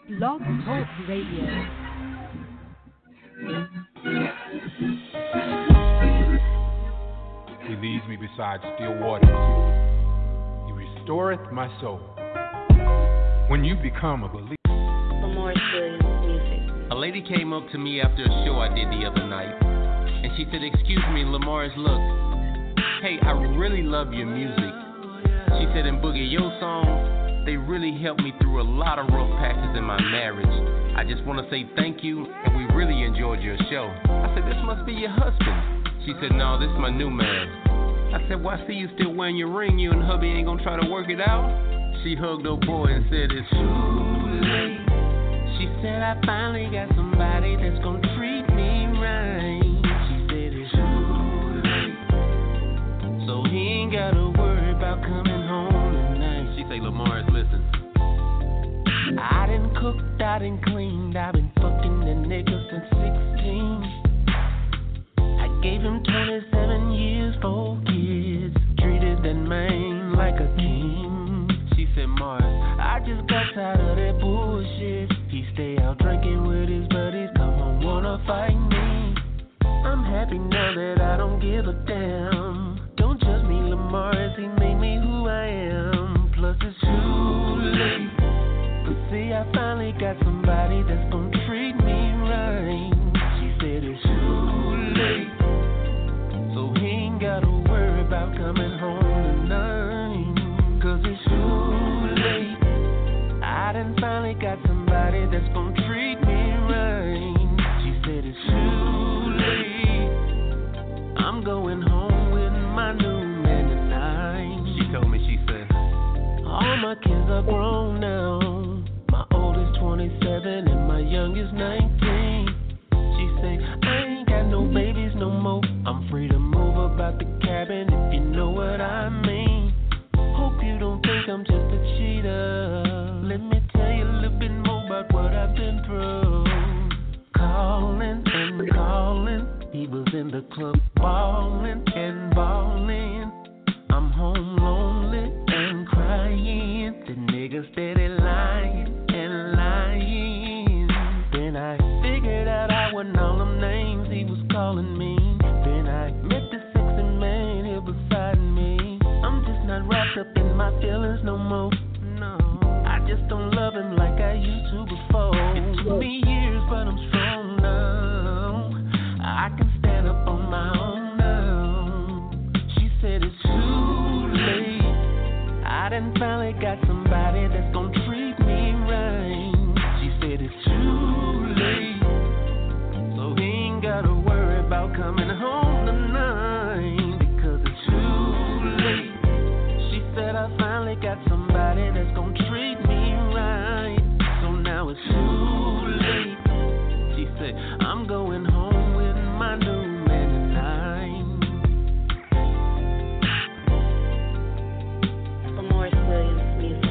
Blog Talk Radio. He leads me beside still waters. He restoreth my soul. When you become a believer. Lamorris Williams music. A lady came up to me after a show I did the other night, and she said, "Excuse me, Lamorris, look, hey, I really love your music." She said, "And Boogie, your songs, they really helped me through a lot of rough patches in my marriage. I just want to say thank you, and we really enjoyed your show." I said, "This must be your husband." She said, "No, this is my new man." I said, "Well, I see you still wearing your ring. You and hubby ain't gonna try to work it out?" She hugged her boy and said, "It's too late." She said, "I finally got somebody that's gonna treat me right." She said, "It's too late, so he ain't gotta worry about coming home tonight." She say, "Lamorris, listen. I done cooked, I done cleaned, I've been fucking the nigga since 16. I gave him 27 years, 4 kids, treated that man like a king." She said, "Mars, I just got tired of that bullshit. He stay out drinking with his buddies, come home wanna fight me. I'm happy now that I don't give a damn. Don't judge me, Lamorris, he made me who I am. Plus it's too late, but see I finally got somebody that's gonna treat me right." She said it's too late, so he ain't gotta worry about coming home tonight. 'Cause it's too late, I done finally got somebody that's gonna treat me right. She said it's too late, I'm going home with my new man tonight. She told me, she said, "All my kids are grown now. My oldest 27 and my youngest 19. She say, I ain't got no babies no more. I'm free to move about the cabin if you know what I mean. Hope you don't think I'm just a cheater. Let me tell you a little bit more about what I've been through. Calling and calling, he was in the club balling and balling. I'm home lonely and crying. The nigga steady lying and lying. Then I figured out I wasn't all them names he was calling me. Then I met the sexy man here beside me. I'm just not wrapped up in my feelings no more. No, I just don't love him like I used to before. It took me years, but I'm strong now. I can stand up on my own now. She said it's too late, I done finally got somebody that's gonna treat me right. She said it's too late, so he ain't gotta worry about coming home tonight. Because it's too late. She said I finally got somebody that's gonna treat me right. So now it's too late. She said I'm going home with my new man tonight. Lamorris Williams music.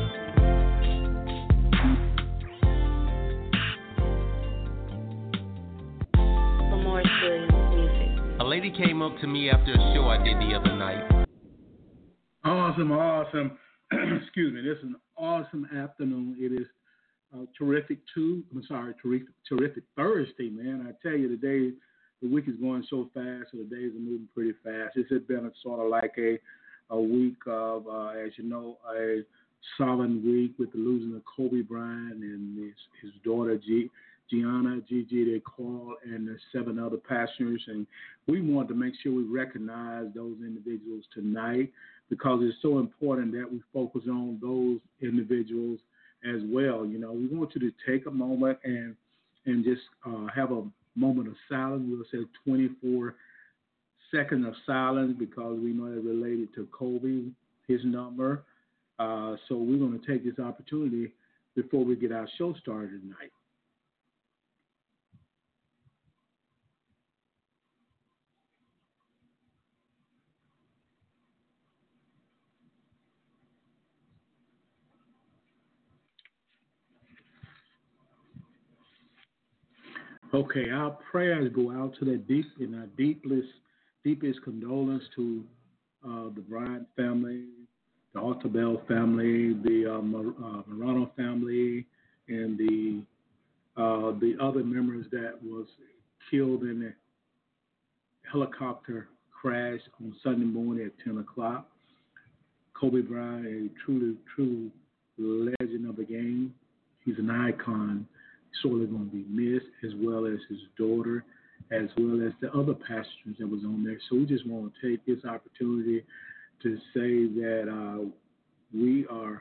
Lamorris Williams music. A lady came up to me after a show I did the other night. Awesome. Excuse me. This is an awesome afternoon. It is terrific Thursday, man. I tell you, the week is going so fast, so the days are moving pretty fast. This has been a sort of like a week of, as you know, a solemn week with the losing of Kobe Bryant and his daughter Gianna, Gigi, they call, and the 7 other passengers. And we want to make sure we recognize those individuals tonight because it's so important that we focus on those individuals as well. You know, we want you to take a moment and just have a moment of silence. We'll say 24 seconds of silence because we know it's related to Kobe, his number. So we're going to take this opportunity before we get our show started tonight. Okay, our prayers go out to the deepest condolence to the Bryant family, the Altabell family, the Morano family, and the the other members that was killed in the helicopter crash on Sunday morning at 10 o'clock. Kobe Bryant, a true legend of the game. He's an icon, sorely going to be missed, as well as his daughter, as well as the other passengers that was on there. So we just want to take this opportunity to say that we are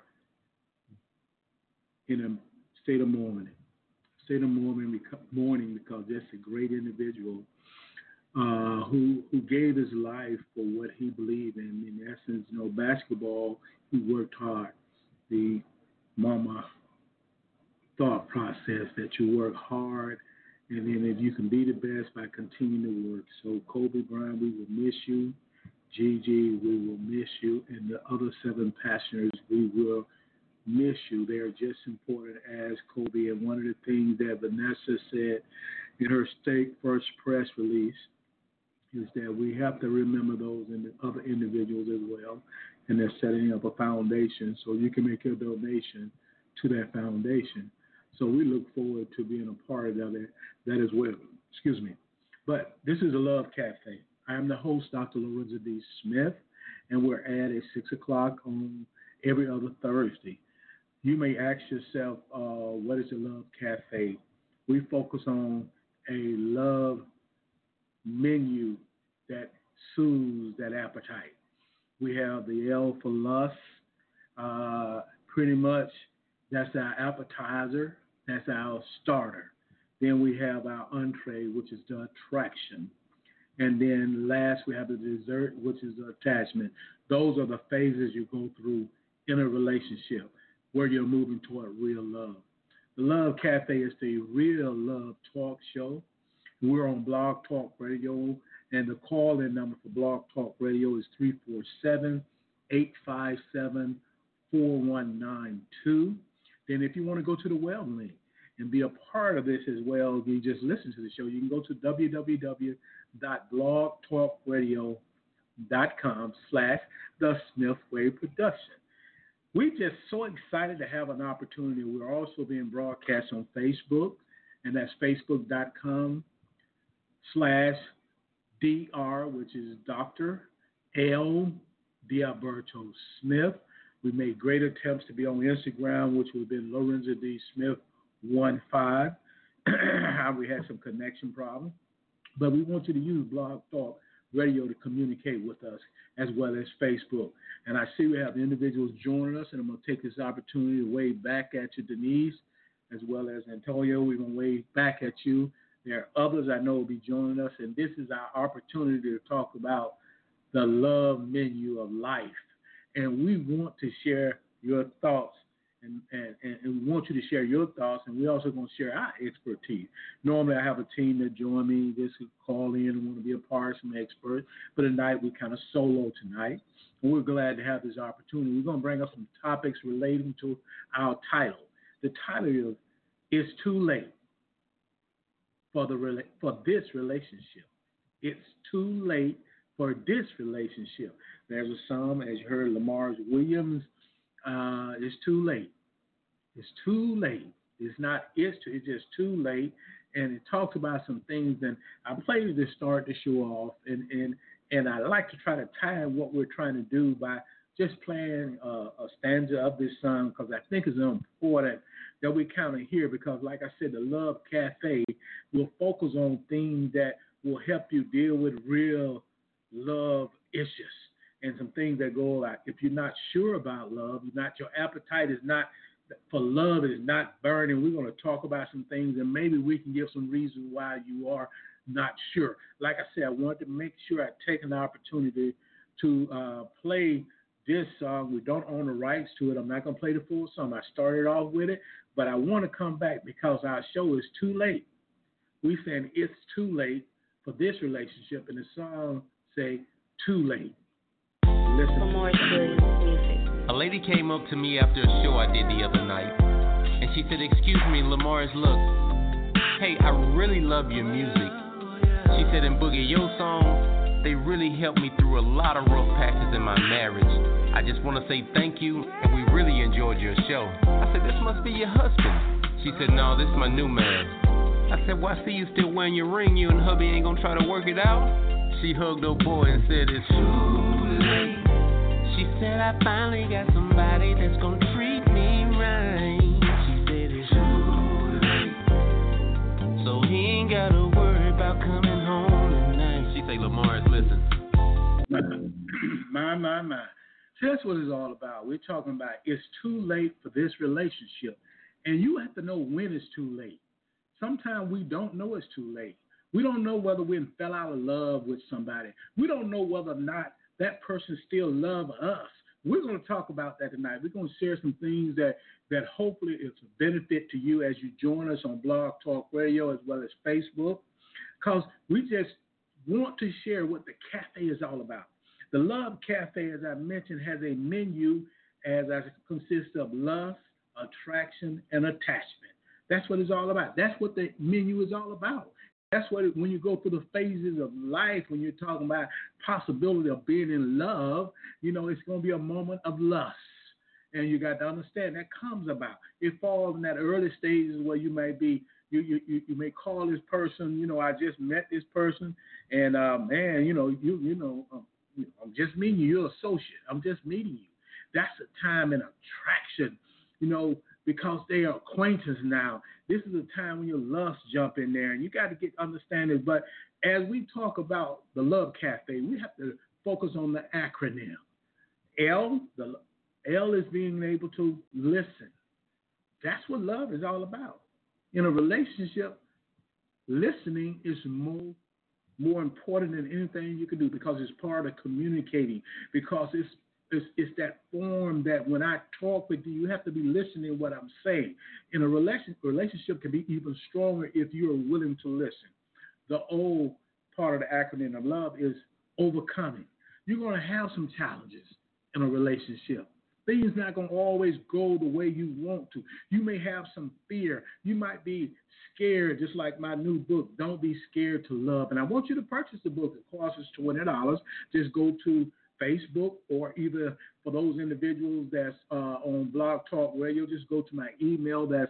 in a state of mourning. Mourning because that's a great individual who gave his life for what he believed in. In essence, basketball, he worked hard. The mama thought process that you work hard, and then if you can be the best by continuing to work. So Kobe Bryant, we will miss you. Gigi, we will miss you. And the other 7 passengers, we will miss you. They are just important as Kobe. And one of the things that Vanessa said in her first press release is that we have to remember those and the other individuals as well. And they're setting up a foundation so you can make your donation to that foundation. So we look forward to being a part of that as well. Excuse me. But this is a Love Cafe. I am the host, Dr. Lorenzo D. Smith, and we're at 6 o'clock on every other Thursday. You may ask yourself, what is a Love Cafe? We focus on a love menu that soothes that appetite. We have the L for lust. Pretty much that's our appetizer. That's our starter. Then we have our entree, which is the attraction. And then last, we have the dessert, which is the attachment. Those are the phases you go through in a relationship where you're moving toward real love. The Love Cafe is the real love talk show. We're on Blog Talk Radio, and the call-in number for Blog Talk Radio is 347-857-4192. Then if you want to go to the web link and be a part of this as well, you just listen to the show. You can go to www.blogtalkradio.com/The Smith Wave Production. We're just so excited to have an opportunity. We're also being broadcast on Facebook, and that's facebook.com/DR, which is Dr. L. Diaberto Smith. We made great attempts to be on Instagram, which would have been Lorenzo D. Smith 15. We had some connection problems. But we want you to use Blog Talk Radio to communicate with us, as well as Facebook. And I see we have individuals joining us, and I'm going to take this opportunity to wave back at you, Denise, as well as Antonio. We're going to wave back at you. There are others I know will be joining us, and this is our opportunity to talk about the love menu of life. And we want to share your thoughts, and we want you to share your thoughts, and we're also going to share our expertise. Normally I have a team that join me, just call in and want to be a part of some experts, but tonight we kind of solo tonight, and we're glad to have this opportunity. We're going to bring up some topics relating to our title. The title is It's Too Late for this relationship. It's too late for this relationship. There's a song, as you heard, Lamar Williams, it's too late. It's too late. It's just too late. And it talks about some things, and I played this to start the show off, and I like to try to tie what we're trying to do by just playing a stanza of this song, because I think it's important that we kind of hear, because like I said, the Love Cafe will focus on things that will help you deal with real love issues and some things that go like, if you're not sure about love, your appetite is not for love is not burning. We're going to talk about some things, and maybe we can give some reasons why you are not sure. Like I said, I wanted to make sure I take an opportunity to play this song. We don't own the rights to it. I'm not going to play the full song. I started off with it, but I want to come back because our show is too late. We saying it's too late for this relationship, and the song say too late. Listen. Lamar Williams music. A lady came up to me after a show I did the other night, and she said, "Excuse me, Lamar's, look, hey, I really love your music." She said, "And Boogie, your songs, they really helped me through a lot of rough patches in my marriage. I just want to say thank you, and we really enjoyed your show." I said, "This must be your husband." She said, "No, this is my new man." I said, why see you still wearing your ring? You and hubby ain't gonna try to work it out? She hugged her boy and said, it's too late. She said, I finally got somebody that's gonna treat me right. She said, it's too late. So he ain't gotta worry about coming home tonight. She say, Lamar, listen. My. So that's what it's all about. We're talking about it's too late for this relationship. And you have to know when it's too late. Sometimes we don't know it's too late. We don't know whether we fell out of love with somebody. We don't know whether or not that person still loves us. We're going to talk about that tonight. We're going to share some things that hopefully is a benefit to you as you join us on Blog Talk Radio as well as Facebook, because we just want to share what the cafe is all about. The Love Cafe, as I mentioned, has a menu as consists of lust, attraction, and attachment. That's what it's all about. That's what the menu is all about. That's what when you go through the phases of life, when you're talking about possibility of being in love, you know, it's going to be a moment of lust. And you got to understand that comes about. It falls in that early stages where you may be, you may call this person, you know, I just met this person, and man, I'm just meeting you. You're an associate. I'm just meeting you. That's a time and attraction, you know, because they are acquaintance now. This is a time when your lust jump in there, and you got to get understanding. But as we talk about the Love Cafe, we have to focus on the acronym. L, the L is being able to listen. That's what love is all about. In a relationship, listening is more important than anything you can do, because it's part of communicating, because it's that form that when I talk with you, you have to be listening to what I'm saying. In a relationship can be even stronger if you are willing to listen. The O part of the acronym of love is overcoming. You're going to have some challenges in a relationship. Things not going to always go the way you want to. You may have some fear. You might be scared, just like my new book, Don't Be Scared to Love. And I want you to purchase the book. It costs us $20. Just go to Facebook, or either for those individuals that's on Blog Talk Radio, just go to my email. That's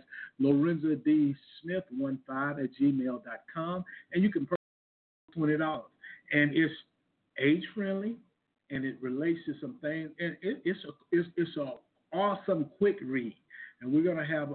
LorenzoDSmith15@gmail.com, and you can purchase $20. And it's age-friendly, and it relates to some things. And it's an awesome quick read. And we're going to have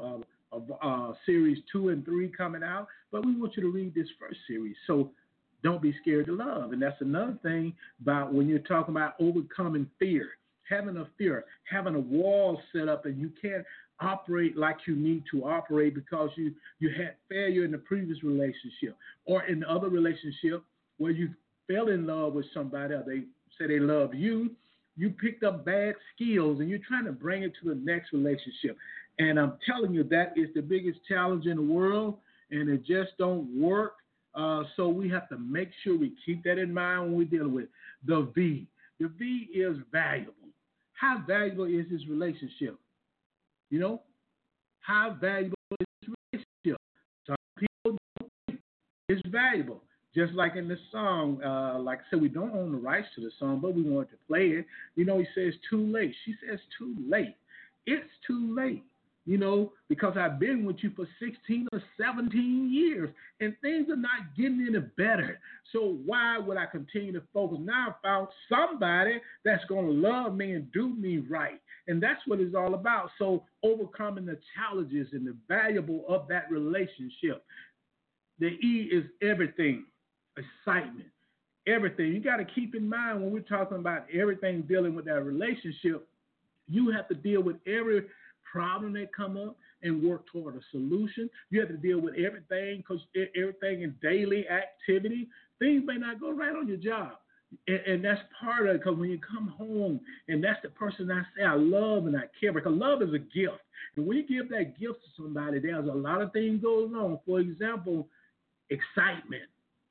a series 2 and 3 coming out, but we want you to read this first series. So don't be scared to love. And that's another thing about when you're talking about overcoming fear, having a fear, having a wall set up, and you can't operate like you need to operate because you had failure in the previous relationship, or in the other relationship where you fell in love with somebody, or they say they love you, you picked up bad skills and you're trying to bring it to the next relationship. And I'm telling you, that is the biggest challenge in the world, and it just don't work. So we have to make sure we keep that in mind when we're dealing with the V. The V is valuable. How valuable is this relationship? You know, how valuable is this relationship? Some people don't think it's valuable. Just like in the song, like I said, we don't own the rights to the song, but we want to play it. You know, he says too late. She says too late. It's too late. You know, because I've been with you for 16 or 17 years, and things are not getting any better. So why would I continue to focus? Now I found somebody that's going to love me and do me right. And that's what it's all about. So overcoming the challenges and the valuable of that relationship. The E is everything, excitement, everything. You got to keep in mind when we're talking about everything dealing with that relationship, you have to deal with every problem that come up and work toward a solution. You have to deal with everything, because everything in daily activity, things may not go right on your job. And that's part of it, because when you come home, and that's the person I say I love and I care, because love is a gift. And when you give that gift to somebody, there's a lot of things going on. For example, excitement.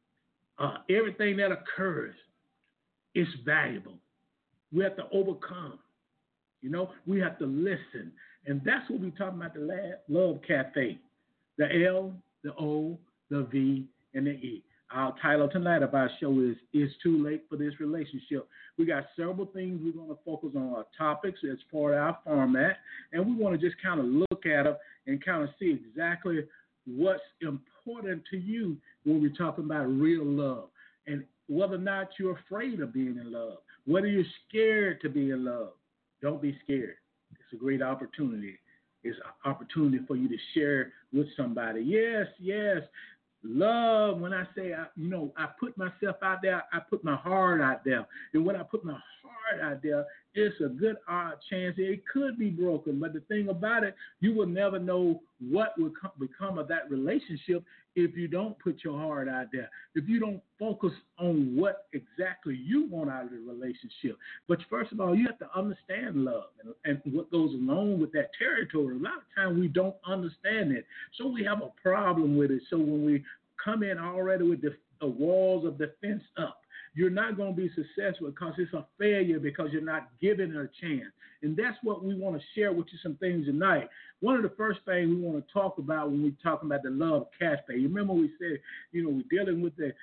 Everything that occurs is valuable. We have to overcome. You know, we have to listen. And that's what we're talking about, the Love Cafe. The L, the O, the V, and the E. Our title tonight of our show is It's Too Late for This Relationship. We got several things we're going to focus on, our topics as part of our format. And we want to just kind of look at them and kind of see exactly what's important to you when we're talking about real love, and whether or not you're afraid of being in love, whether you're scared to be in love. Don't be scared. It's a great opportunity. It's an opportunity for you to share with somebody. Yes, yes. Love, when I say, I put myself out there, I put my heart out there. And when I put my heart out there, it's a good chance it could be broken. But the thing about it, you will never know what will become of that relationship if you don't put your heart out there, if you don't focus on what exactly you want out of the relationship. But first of all, you have to understand love and what goes along with that territory. A lot of times we don't understand it, so we have a problem with it. So when we come in already with the walls of defense up, you're not going to be successful because it's a failure because you're not giving it a chance. And that's what we want to share with you some things tonight. One of the first things we want to talk about when we're talking about the love cafe. You remember we said, we're dealing with the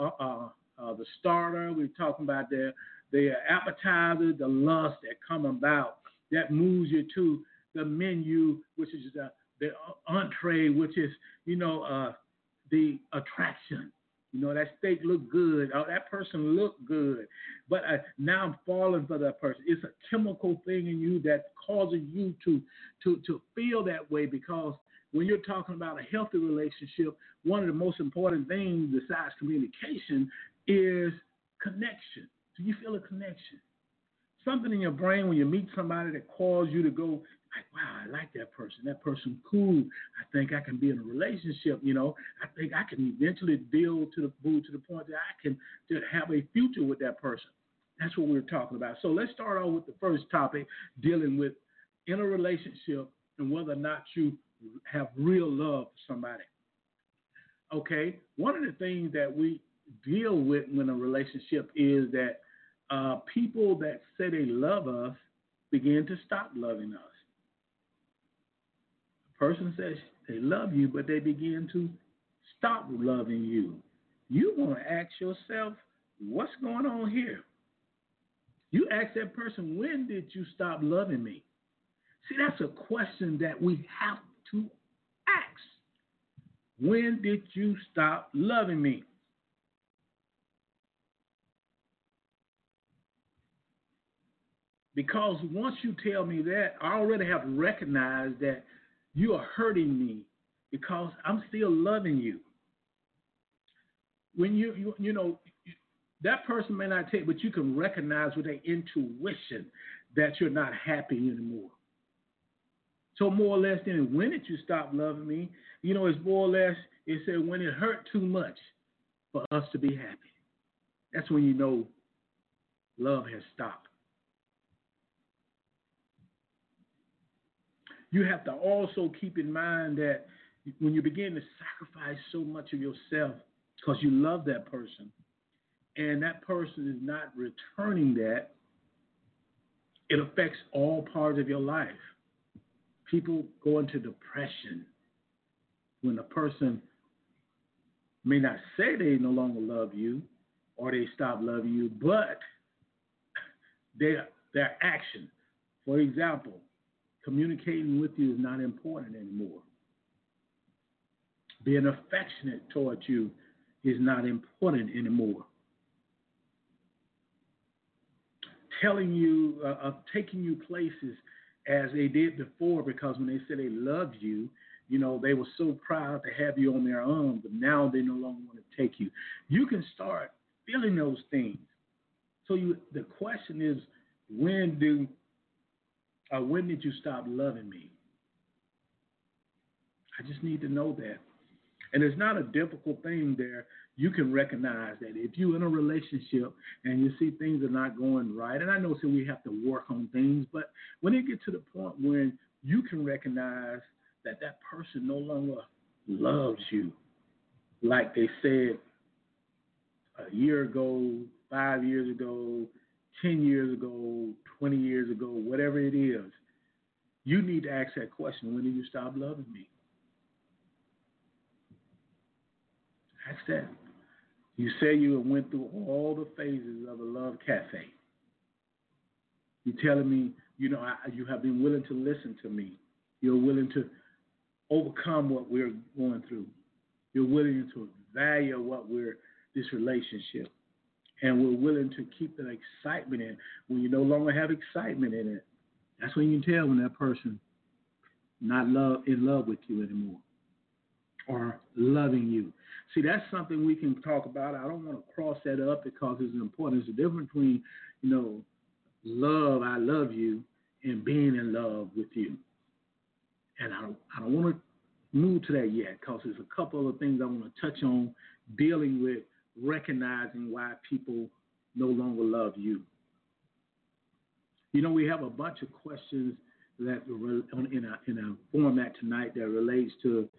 starter. We're talking about the appetizer, the lust that come about that moves you to the menu, which is the entree, which is the attraction. That steak looked good. Oh, that person looked good. But now I'm falling for that person. It's a chemical thing in you that causes you to feel that way, because when you're talking about a healthy relationship, one of the most important things besides communication is connection. Do you feel a connection? Something in your brain when you meet somebody that causes you to go, wow, I like that person. That person cool. I think I can be in a relationship. I think I can eventually build to the point that I can have a future with that person. That's what we're talking about. So let's start off with the first topic, dealing with in a relationship and whether or not you have real love for somebody. Okay, one of the things that we deal with in a relationship is that people that say they love us begin to stop loving us. Person says they love you, but they begin to stop loving you. You want to ask yourself, what's going on here? You ask that person, when did you stop loving me? See, that's a question that we have to ask. When did you stop loving me? Because once you tell me that, I already have recognized that you are hurting me because I'm still loving you. When that person may not take, but you can recognize with their intuition that you're not happy anymore. So more or less, then when did you stop loving me? It's more or less, it said when it hurt too much for us to be happy. That's when you know love has stopped. You have to also keep in mind that when you begin to sacrifice so much of yourself because you love that person, and that person is not returning that, it affects all parts of your life. People go into depression when a person may not say they no longer love you or they stop loving you, but their action, for example, communicating with you is not important anymore. Being affectionate towards you is not important anymore. Telling you, taking you places as they did before, because when they said they loved you, they were so proud to have you on their arm, but now they no longer want to take you. You can start feeling those things. So the question is, when did you stop loving me? I just need to know that. And it's not a difficult thing there. You can recognize that if you're in a relationship and you see things are not going right, and I know we have to work on things, but when it gets to the point when you can recognize that that person no longer loves you, like they said a year ago, 5 years ago, 10 years ago, 20 years ago, whatever it is, you need to ask that question, when did you stop loving me? Ask that. You say you went through all the phases of a love cafe. You're telling me, you have been willing to listen to me. You're willing to overcome what we're going through. You're willing to value this relationship. And we're willing to keep that excitement in. When you no longer have excitement in it, that's when you can tell when that person not in love with you anymore or loving you. See, that's something we can talk about. I don't want to cross that up because it's important. There's a difference between, love, I love you, and being in love with you. And I don't want to move to that yet because there's a couple of things I want to touch on dealing with recognizing why people no longer love you. We have a bunch of questions that in a format tonight that relates to,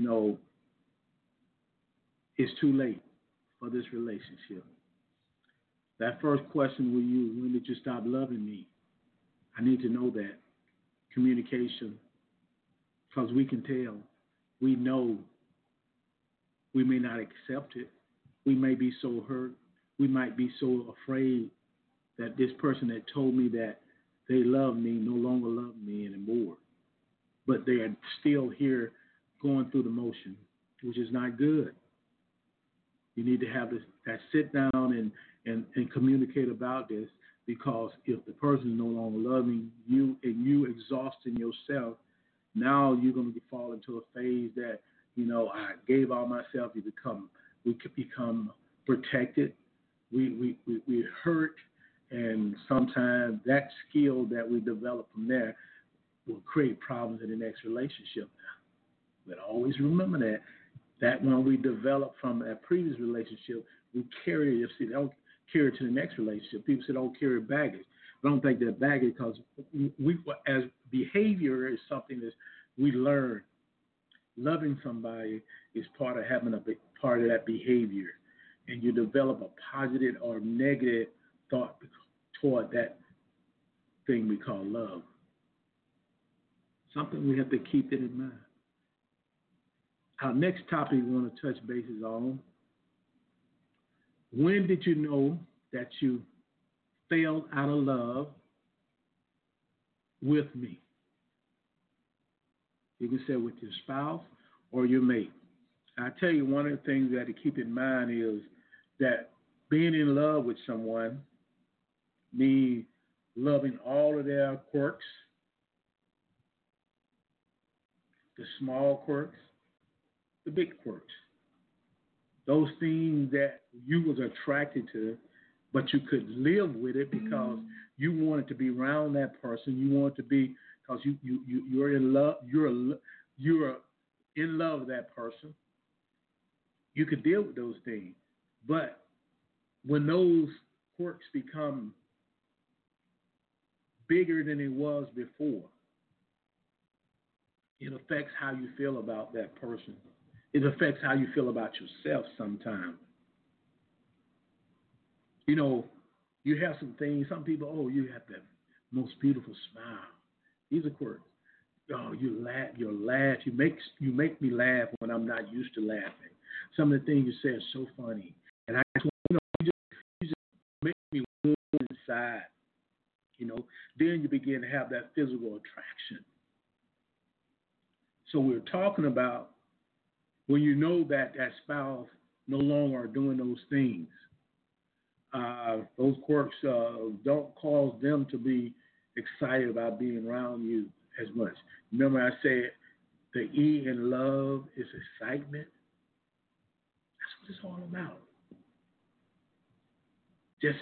it's too late for this relationship. That first question we use, when did you stop loving me? I need to know that. Communication, because we can tell. We know we may not accept it. We may be so hurt. We might be so afraid that this person that told me that they love me no longer love me anymore. But they are still here going through the motion, which is not good. You need to have that sit down and communicate about this, because if the person is no longer loving you and you exhausting yourself, now you're going to fall into a phase that, I gave all myself. We could become protected. We hurt, and sometimes that skill that we develop from there will create problems in the next relationship. But always remember that when we develop from that previous relationship, we carry it. See, don't carry it to the next relationship. People say don't carry baggage. I don't think they're baggage because we, as behavior is something that we learn. Loving somebody is part of having a big part of that behavior, and you develop a positive or negative thought toward that thing we call love. Something we have to keep it in mind. Our next topic we want to touch bases on: when did you know that you fell out of love with me? You can say with your spouse or your mate. I tell you, one of the things that to keep in mind is that being in love with someone means loving all of their quirks, the small quirks, the big quirks. Those things that you was attracted to, but you could live with it because you wanted to be around that person. You wanted to be, because you're in love. You're in love with that person. You could deal with those things, but when those quirks become bigger than it was before, it affects how you feel about that person. It affects how you feel about yourself sometimes. You have some things, some people, you have that most beautiful smile. These are quirks. Oh, you laugh. You make me laugh when I'm not used to laughing. Some of the things you say are so funny. And I just you just make me warm inside. Then you begin to have that physical attraction. So we're talking about when you know that spouse no longer are doing those things. Those quirks don't cause them to be excited about being around you as much. Remember I said the E in love is excitement. That's what it's all about. Just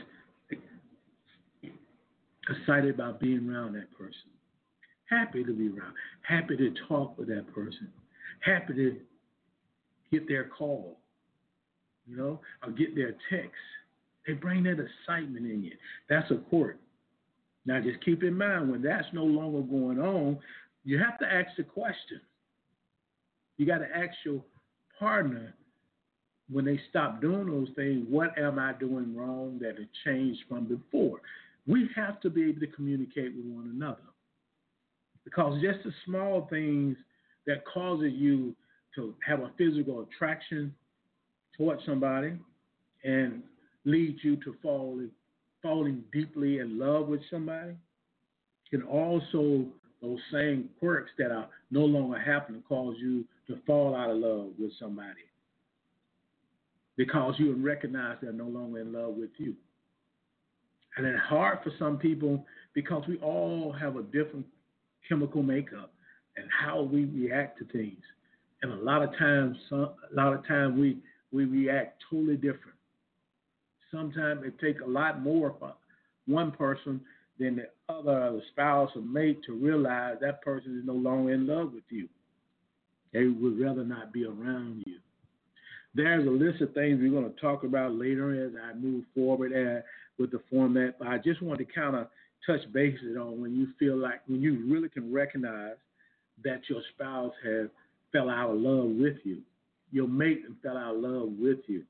excited about being around that person. Happy to be around. Happy to talk with that person. Happy to get their call, or get their text. They bring that excitement in you. That's a quirk. Now, just keep in mind, when that's no longer going on, you have to ask the question. You got to ask your partner, when they stop doing those things, what am I doing wrong that had changed from before? We have to be able to communicate with one another. Because just the small things that causes you to have a physical attraction towards somebody and lead you to falling deeply in love with somebody can also those same quirks that are no longer happening cause you to fall out of love with somebody because you recognize they're no longer in love with you. And it's hard for some people because we all have a different chemical makeup and how we react to things. And a lot of times we react totally different. Sometimes it takes a lot more for one person than the other, the spouse or mate, to realize that person is no longer in love with you. They would rather not be around you. There's a list of things we're going to talk about later as I move forward with the format. But I just want to kind of touch bases on when you feel like, when you really can recognize that your spouse has fell out of love with you, your mate fell out of love with you.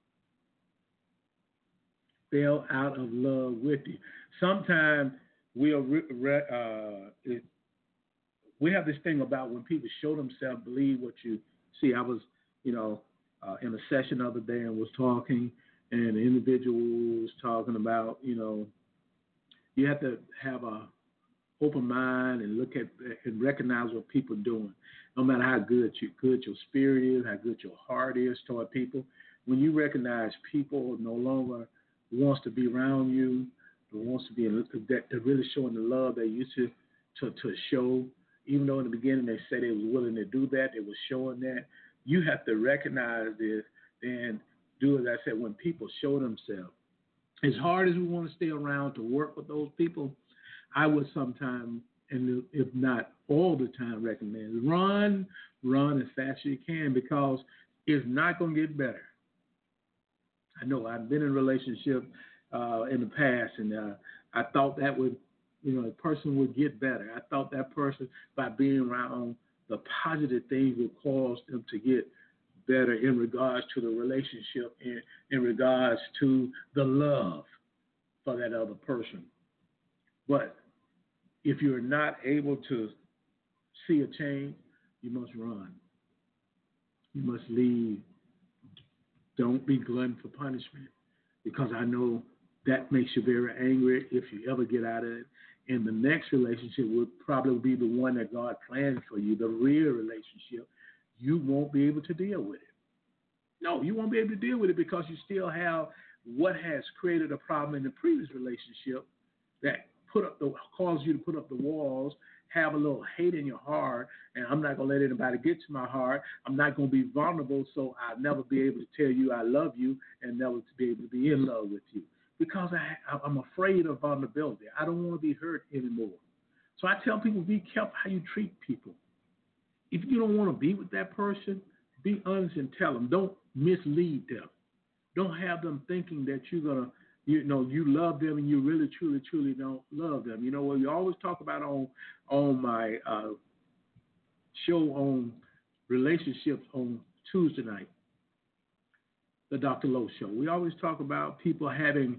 Fell out of love with you. Sometimes we have this thing about when people show themselves, believe what you see. I was, in a session the other day and was talking, and the individual was talking about, you have to have a open mind and look at and recognize what people are doing. No matter how good your spirit is, how good your heart is toward people, when you recognize people no longer wants to be around you, wants to be that they're really showing the love they used to show, even though in the beginning they said they was willing to do that, they was showing that. You have to recognize this and do as I said. When people show themselves, as hard as we want to stay around to work with those people, I would sometimes, and if not all the time, recommend run as fast as you can, because it's not going to get better. I know I've been in a relationship in the past, and I thought that would, a person would get better. I thought that person, by being around the positive things, would cause them to get better in regards to the relationship, in regards to the love for that other person. But if you're not able to see a change, you must run. You must leave. Don't be glutton for punishment, because I know that makes you very angry if you ever get out of it. And the next relationship would probably be the one that God planned for you, the real relationship. You won't be able to deal with it. No, you won't be able to deal with it because you still have what has created a problem in the previous relationship that caused you to put up the walls, have a little hate in your heart, and I'm not going to let anybody get to my heart. I'm not going to be vulnerable, so I'll never be able to tell you I love you and never to be able to be in love with you, because I'm afraid of vulnerability. I don't want to be hurt anymore. So I tell people, be careful how you treat people. If you don't want to be with that person, be honest and tell them. Don't mislead them. Don't have them thinking that you're going to, you love them and you really, truly, truly don't love them. What we always talk about on my show on relationships on Tuesday night, the Dr. Lowe Show. We always talk about people having,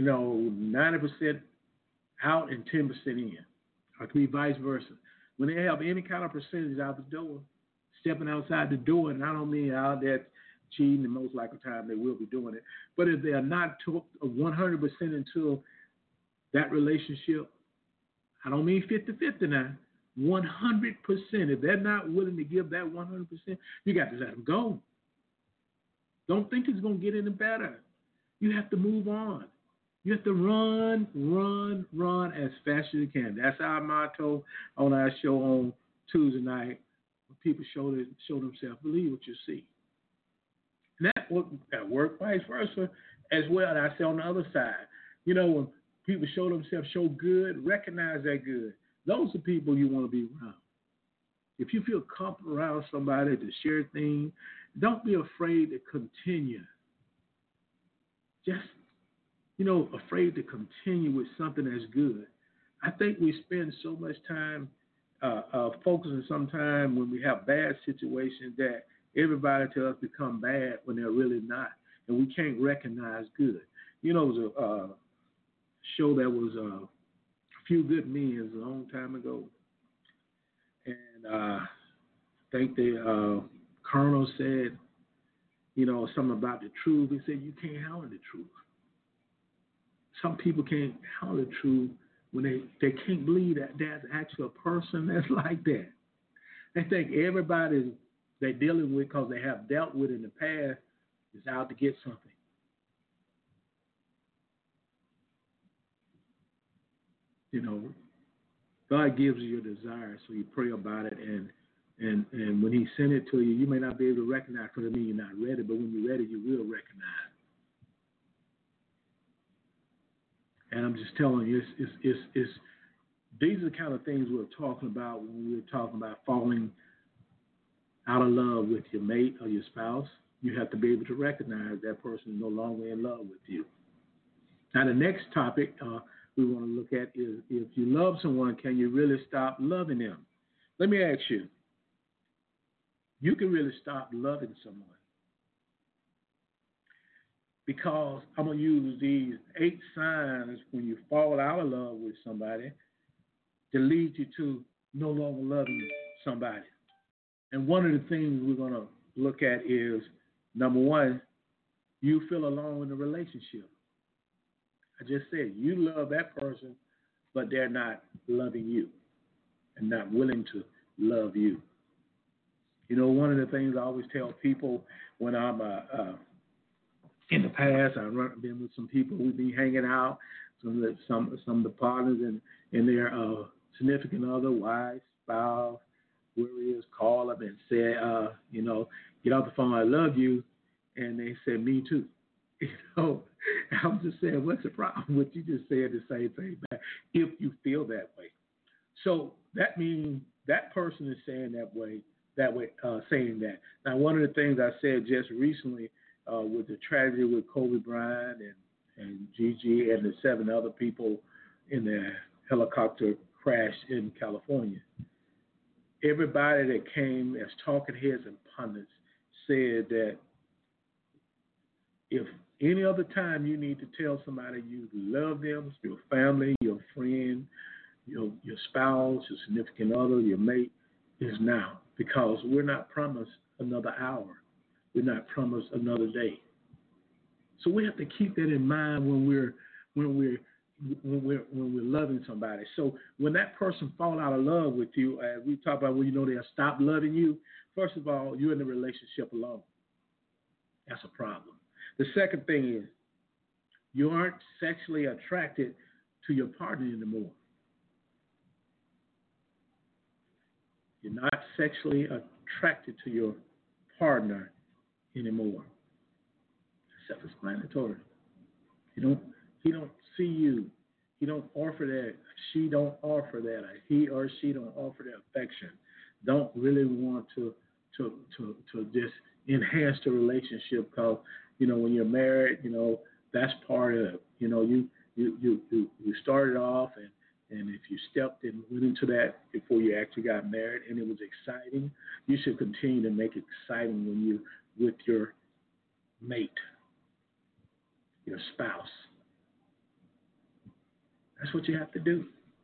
90% out and 10% in, or it could be vice versa. When they have any kind of percentage out the door, stepping outside the door, and I don't mean out there cheating, and most likely time they will be doing it. But if they are not 100% into that relationship, I don't mean 50-50 now, 100%. If they're not willing to give that 100%, you got to let them go. Don't think it's going to get any better. You have to move on. You have to run as fast as you can. That's our motto on our show on Tuesday night. When people show themselves, believe what you see. And that work vice versa as well. And I say on the other side, when people show themselves, show good, recognize that good. Those are people you want to be around. If you feel comfortable around somebody to share things, don't be afraid to continue. Just, afraid to continue with something that's good. I think we spend so much time focusing sometimes when we have bad situations that everybody tells us become bad when they're really not, and we can't recognize good. It was a show that was A Few Good Men a long time ago, and I think the Colonel said, something about the truth. He said, you can't handle the truth. Some people can't handle the truth when they can't believe that there's actually a person that's like that. They think everybody they're dealing with because they have dealt with in the past is out to get something. You know, God gives you your desire, so you pray about it, and when He sent it to you, you may not be able to recognize because it means you're not ready, but when you're ready, you will recognize. And I'm just telling you, it's these are the kind of things we're talking about when we're talking about falling out of love with your mate or your spouse. You have to be able to recognize that person is no longer in love with you. Now, the next topic we want to look at is, if you love someone, can you really stop loving them? Let me ask you, you can really stop loving someone, because I'm going to use these 8 signs when you fall out of love with somebody to lead you to no longer loving somebody. And one of the things we're going to look at is, number 1, you feel alone in the relationship. I just said, you love that person, but they're not loving you and not willing to love you. You know, one of the things I always tell people when I'm in the past, I've been with some people, we've been hanging out, some of the partners and their significant other, wife, spouse, whoever it is, call them and say, you know, get off the phone, I love you. And they said, me too. You know, I'm just saying, what's the problem with you just saying the same thing back if you feel that way? So that means that person is saying saying that. Now, one of the things I said just recently with the tragedy with Kobe Bryant and Gigi and the 7 other people in the helicopter crash in California, everybody that came as talking heads and pundits said that if any other time you need to tell somebody you love them, your family, your friend, your spouse, your significant other, your mate, is now, because we're not promised another hour. We're not promised another day. So we have to keep that in mind when we're loving somebody. So when that person fall out of love with you, as we talk about, when you know they'll stop loving you, first of all, you're in the relationship alone. That's a problem. The second thing is, you aren't sexually attracted to your partner anymore. You're not sexually attracted to your partner anymore. Self-explanatory. He don't see you. He don't offer that. She don't offer that. He or she don't offer that affection. Don't really want to just enhance the relationship, because you know, when you're married, you know, that's part of it. You know, you started off and if you stepped and went into that before you actually got married and it was exciting, you should continue to make it exciting when you're with your mate, your spouse. That's what you have to do.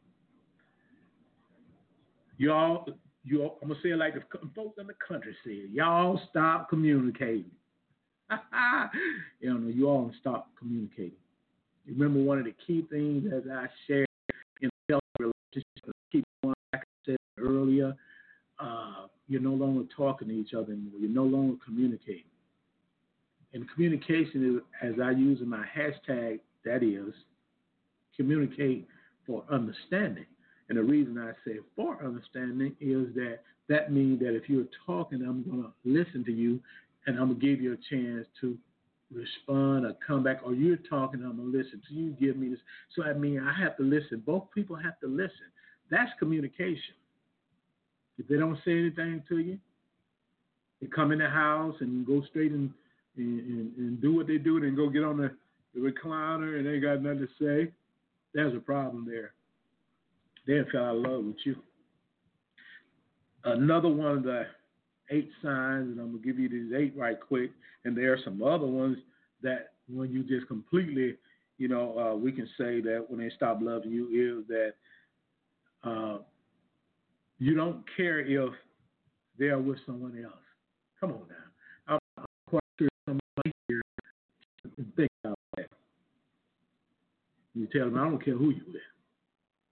Y'all, I'm going to say it like the folks in the country say, y'all stop communicating. You know, you all stop communicating. You remember one of the key things, as I shared in a healthy relationship, keep going, like I said earlier, you're no longer talking to each other anymore. You're no longer communicating. And communication is, as I use in my hashtag, that is, communicate for understanding. And the reason I say for understanding is that means that if you're talking, I'm going to listen to you, and I'm going to give you a chance to respond or come back, or you're talking, I'm going to listen to you, give me this. So I mean, I have to listen. Both people have to listen. That's communication. If they don't say anything to you, they come in the house and go straight and do what they do, and go get on the recliner and they got nothing to say, there's a problem there. They fell out of love with you. Another one of the 8 signs, and I'm going to give you these 8 right quick, and there are some other ones that when you just completely, you know, we can say that when they stop loving you is that you don't care if they're with someone else. Come on now. I'm quite sure somebody here can think about that. You tell them, I don't care who you with.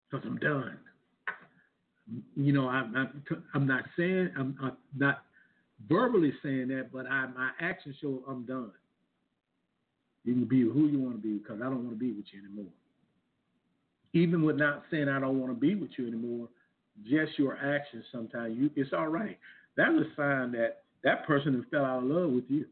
because I'm done. You know, I'm not saying, I'm not verbally saying that, but my actions show I'm done. You can be who you want to be because I don't want to be with you anymore. Even with not saying I don't want to be with you anymore, just your actions sometimes, it's all right. That's a sign that that person has fell out of love with you.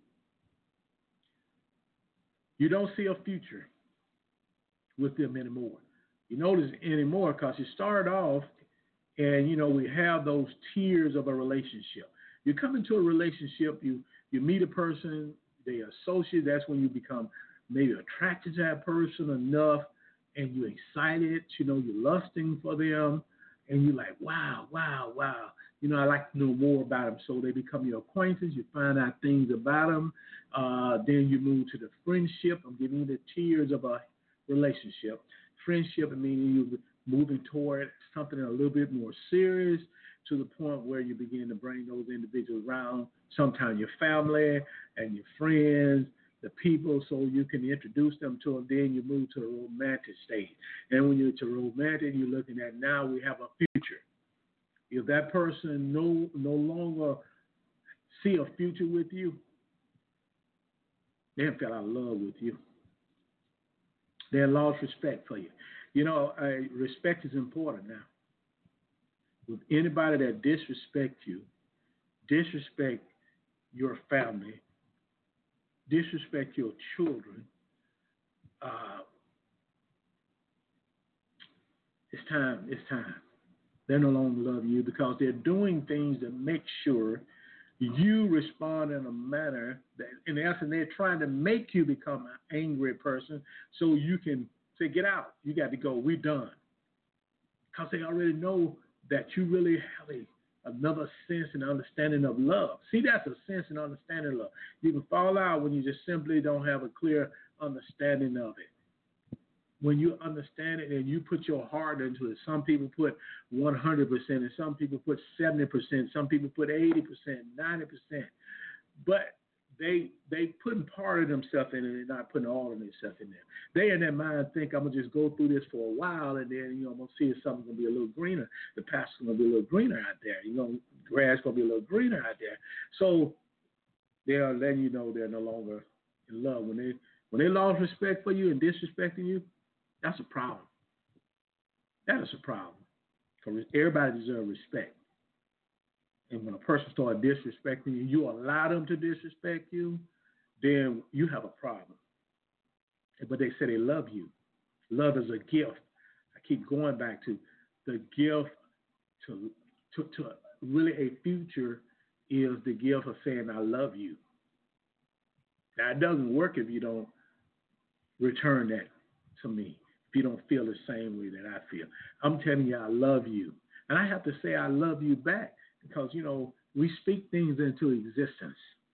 You don't see a future with them anymore. You notice anymore because you start off and, you know, we have those tiers of a relationship. You come into a relationship, you meet a person, they associate, that's when you become maybe attracted to that person enough and you're excited, you know, you're lusting for them and you're like, wow. You know, I like to know more about them. So they become your acquaintance. You find out things about them. Then you move to the friendship. I'm giving you the tiers of a relationship. Friendship, meaning you're moving toward something a little bit more serious to the point where you begin to bring those individuals around, sometimes your family and your friends, the people, so you can introduce them to them. Then you move to the romantic stage. And when you're to romantic, you're looking at now we have a future. If that person no longer see a future with you, they fell out of love with you. They lost respect for you. You know, respect is important now. With anybody that disrespect you, disrespect your family, disrespect your children, it's time. They no longer love you because they're doing things that make sure you respond in a manner that, in essence, they're trying to make you become an angry person so you can say, get out. You got to go. We're done. Because they already know that you really have another sense and understanding of love. See, that's a sense and understanding of love. You can fall out when you just simply don't have a clear understanding of it. When you understand it and you put your heart into it, some people put 100% and some people put 70%, some people put 80%, 90%. But they putting part of themselves in it and not putting all of themselves in there. They in their mind think I'm going to just go through this for a while and then, you know, I'm going to see if something's going to be a little greener. The pasture's going to be a little greener out there. You know, grass going to be a little greener out there. So they're letting you know they're no longer in love. When they lost respect for you and disrespecting you, that's a problem. That is a problem. Because everybody deserves respect. And when a person starts disrespecting you, you allow them to disrespect you, then you have a problem. But they say they love you. Love is a gift. I keep going back to the gift to really a future is the gift of saying I love you. Now, it doesn't work if you don't return that to me. If you don't feel the same way that I feel. I'm telling you, I love you. And I have to say I love you back because, you know, we speak things into existence.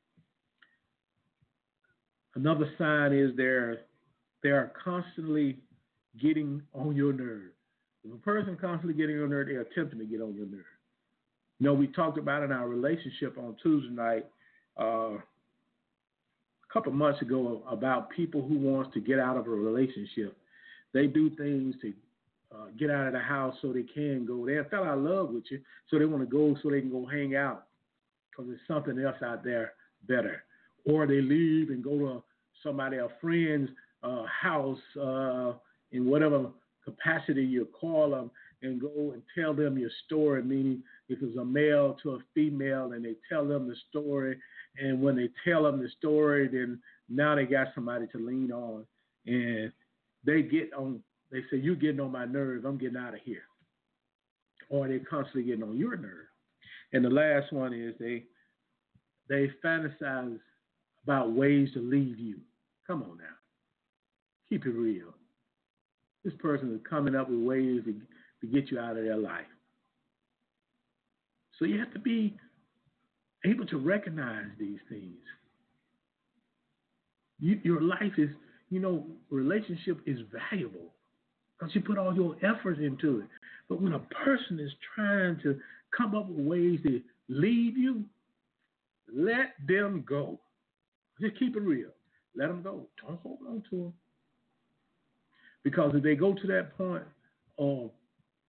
Another sign is they are constantly getting on your nerve. If a person constantly getting on your nerve, they're attempting to get on your nerve. You know, we talked about in our relationship on Tuesday night a couple of months ago about people who wants to get out of a relationship. They do things to get out of the house so they can go. They fell out of love with you, so they want to go so they can go hang out because there's something else out there better. Or they leave and go to somebody, a friend's house in whatever capacity you call them and go and tell them your story, meaning if it's a male to a female and they tell them the story. And when they tell them the story, then now they got somebody to lean on. And they say, you're getting on my nerves, I'm getting out of here. Or they're constantly getting on your nerve. And the last one is they fantasize about ways to leave you. Come on now. Keep it real. This person is coming up with ways to get you out of their life. So you have to be able to recognize these things. Your life is, you know, relationship is valuable because you put all your effort into it. But when a person is trying to come up with ways to leave you, let them go. Just keep it real. Let them go. Don't hold on to them. Because if they go to that point of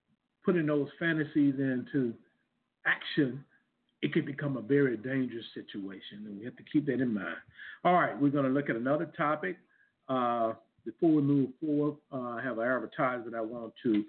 putting those fantasies into action, it can become a very dangerous situation, and we have to keep that in mind. All right, we're going to look at another topic. Before we move forward, I have an advertisement I want to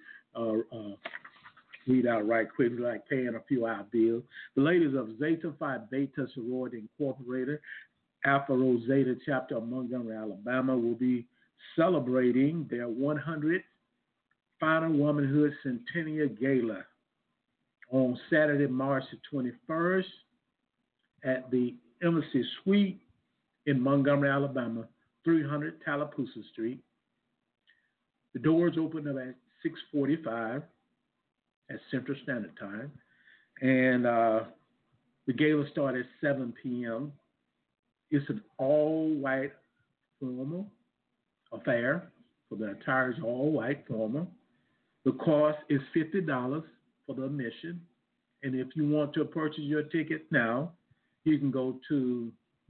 read out right quick, like paying a few our bills. The ladies of Zeta Phi Beta Sorority Incorporated, Alpha Rho Zeta chapter of Montgomery, Alabama, will be celebrating their 100th Final Womanhood Centennial Gala on Saturday, March the 21st at the Embassy Suite in Montgomery, Alabama, 300 Tallapoosa Street. The doors open up at 6:45 at Central Standard Time, and the gala starts at 7 p.m. It's an all-white formal affair, so the attire is all-white formal. The cost is $50 for the admission, and if you want to purchase your ticket now, you can go to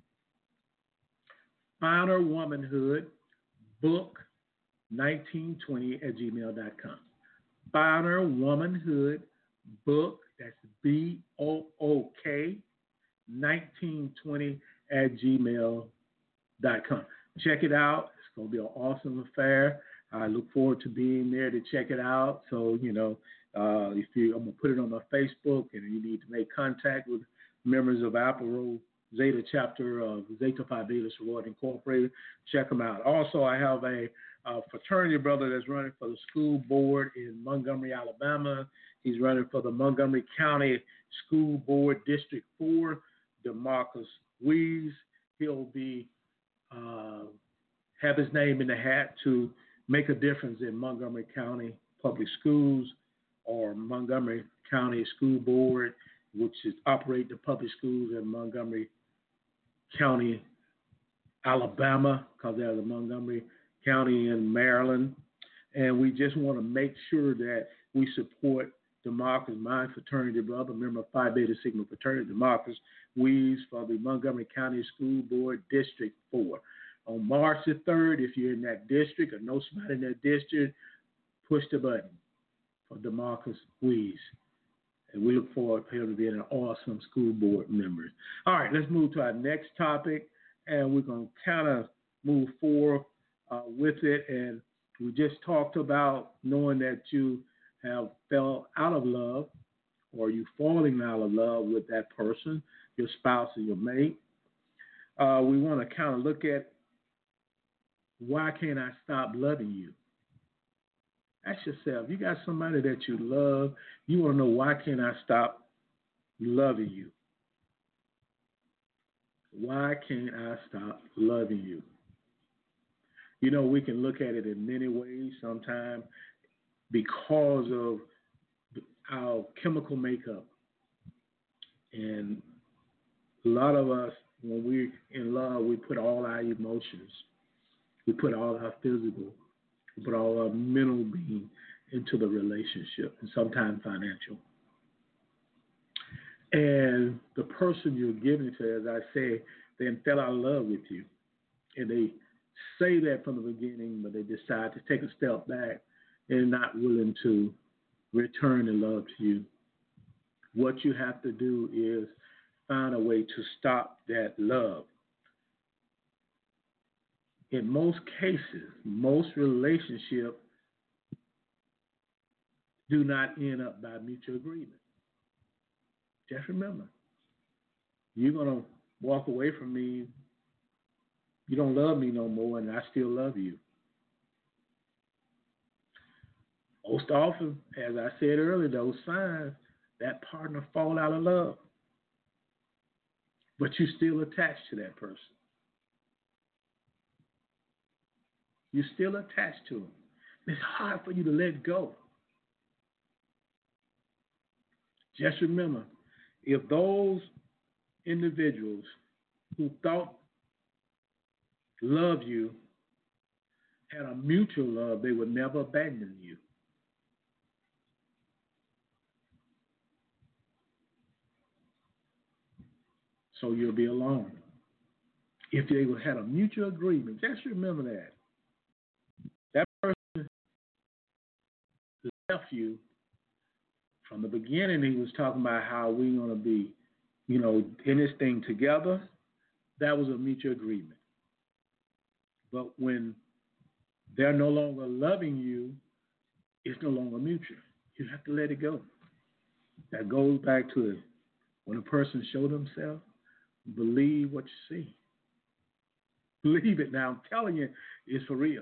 Finer Womanhood Book 1920 at gmail.com. Finer Womanhood Book, that's BOOK 1920 at gmail.com. Check it out. It's going to be an awesome affair. I look forward to being there to check it out. So, I'm going to put it on my Facebook, and you need to make contact with members of Alpha Rho Zeta chapter of Zeta Phi Beta Sorority Incorporated. Check them out. Also, I have a fraternity brother that's running for the school board in Montgomery, Alabama. He's running for the Montgomery County School Board District 4, DeMarcus Wees. He'll be have his name in the hat to make a difference in Montgomery County Public Schools or Montgomery County School Board, which is operate the public schools in Montgomery County, Alabama, because there's a Montgomery County in Maryland. And we just want to make sure that we support DeMarcus, my fraternity brother, member of Phi Beta Sigma fraternity, DeMarcus Wees, for the Montgomery County School Board District 4. On March the 3rd, if you're in that district or know somebody in that district, push the button for DeMarcus Wees. And we look forward to him being an awesome school board member. All right, let's move to our next topic, and we're going to kind of move forward with it. And we just talked about knowing that you have fell out of love, or you falling out of love with that person, your spouse or your mate. We want to kind of look at, why can't I stop loving you? Ask yourself, you got somebody that you love, you want to know, why can't I stop loving you? Why can't I stop loving you? We can look at it in many ways. Sometimes because of our chemical makeup. And a lot of us, when we're in love, we put all our emotions, we put all our physical, we put all our mental being into the relationship, and sometimes financial. And the person you're giving to, as I say, they fell out of love with you. And they say that from the beginning, but they decide to take a step back and not willing to return the love to you. What you have to do is find a way to stop that love. In most cases, most relationships do not end up by mutual agreement. Just remember, you're going to walk away from me, you don't love me no more, and I still love you. Most often, as I said earlier, those signs, that partner fall out of love. But you're still attached to that person. You're still attached to them. It's hard for you to let go. Just remember, if those individuals who thought love you had a mutual love, they would never abandon you. So you'll be alone. If they had a mutual agreement, just remember that. That person left you From the beginning, he was talking about how we're going to be, in this thing together. That was a mutual agreement. But when they're no longer loving you, it's no longer mutual. You have to let it go. That goes back to it. When a person shows themselves, believe what you see. Believe it. Now, I'm telling you, it's for real.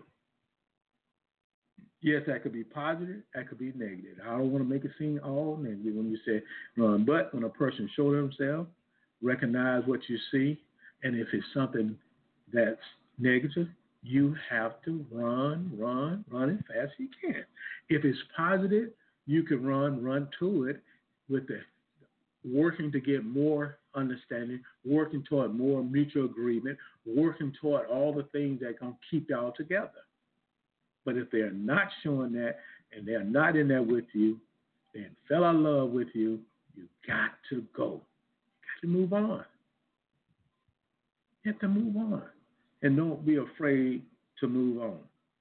Yes, that could be positive. That could be negative. I don't want to make it seem all negative when you say, but when a person shows themselves, recognize what you see, and if it's something that's negative, you have to run as fast as you can. If it's positive, you can run to it with the working to get more understanding, working toward more mutual agreement, working toward all the things that are going to keep y'all together. But if they're not showing that and they're not in there with you, and fell in love with you, you got to go. You got to move on. You have to move on. And don't be afraid to move on.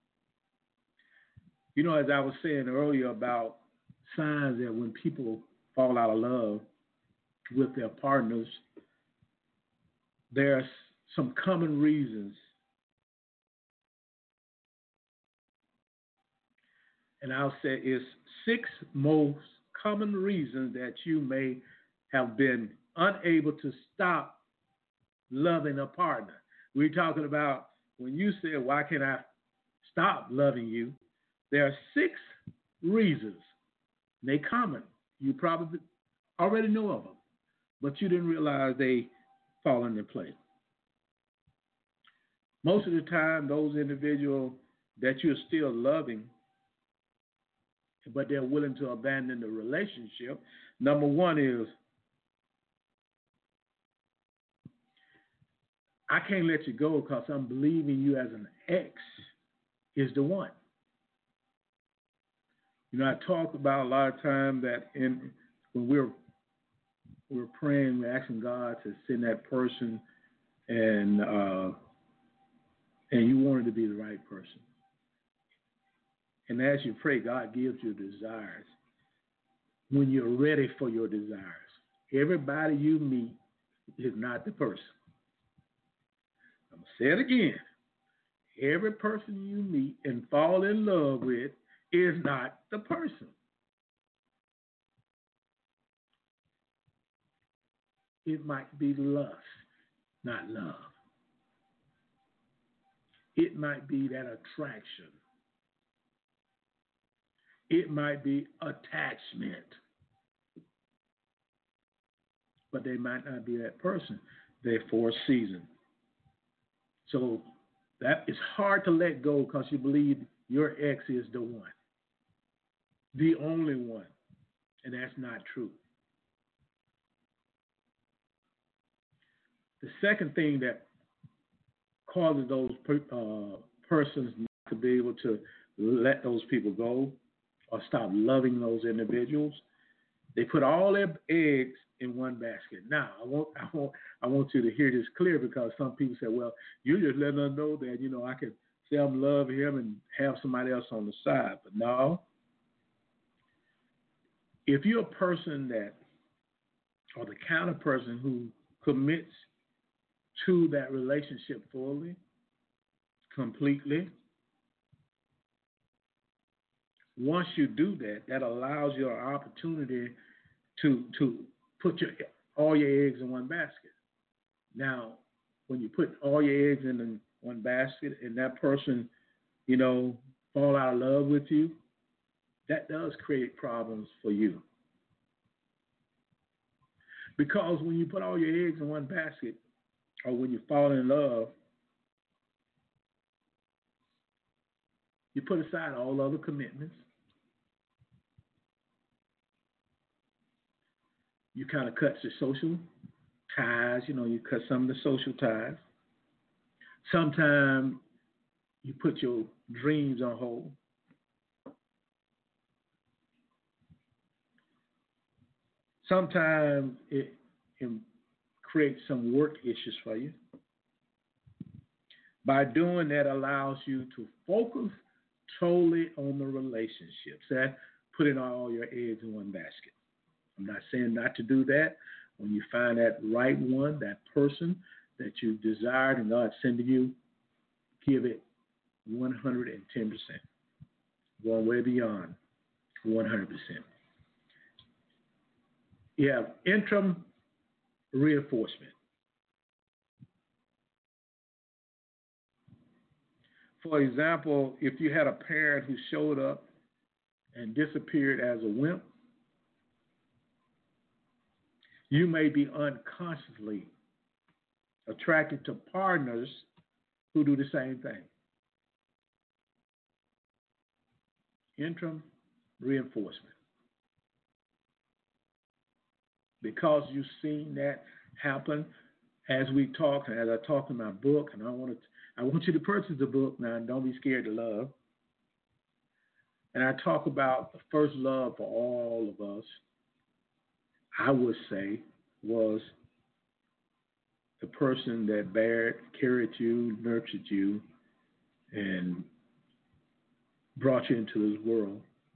As I was saying earlier about signs that when people fall out of love with their partners, there are some common reasons. And I'll say it's 6 most common reasons that you may have been unable to stop loving a partner. We're talking about when you say, why can't I stop loving you? There are 6 reasons. They're common. You probably already know of them, but you didn't realize they fall into place. Most of the time, those individuals that you're still loving, but they're willing to abandon the relationship, number 1 is, I can't let you go because I'm believing you as an ex is the one. I talk about a lot of time that when we're praying, we're asking God to send that person, and you want it to be the right person. And as you pray, God gives you desires when you're ready for your desires. Everybody you meet is not the person. I'm going to say it again. Every person you meet and fall in love with is not the person. It might be lust, not love. It might be that attraction. It might be attachment. But they might not be that person. They're for a season. So that is hard to let go because you believe your ex is the one. The only one. And that's not true. The second thing that causes those persons not to be able to let those people go or stop loving those individuals, they put all their eggs in one basket. Now, I want you to hear this clear, because some people say, well, you're just letting us know that, I can say I'm loving him and have somebody else on the side. But no. If you're a person or the kind of person who commits to that relationship fully, completely, once you do that, that allows you an opportunity to put all your eggs in one basket. Now, when you put all your eggs in one basket and that person, fall out of love with you, that does create problems for you. Because when you put all your eggs in one basket, or when you fall in love, you put aside all other commitments. You kind of cut your social ties, you cut some of the social ties. Sometimes you put your dreams on hold. Sometimes it can create some work issues for you. By doing that allows you to focus totally on the relationship. So that putting all your eggs in one basket. I'm not saying not to do that. When you find that right one, that person that you desired and God sent to you, give it 110%. Going way beyond 100%. You have interim reinforcement. For example, if you had a parent who showed up and disappeared as a wimp, you may be unconsciously attracted to partners who do the same thing. Interim reinforcement. Because you've seen that happen as we talk, and as I talk in my book, and I want you to purchase the book now, and don't be scared to love. And I talk about the first love for all of us, I would say, was the person that carried you, nurtured you, and brought you into this world.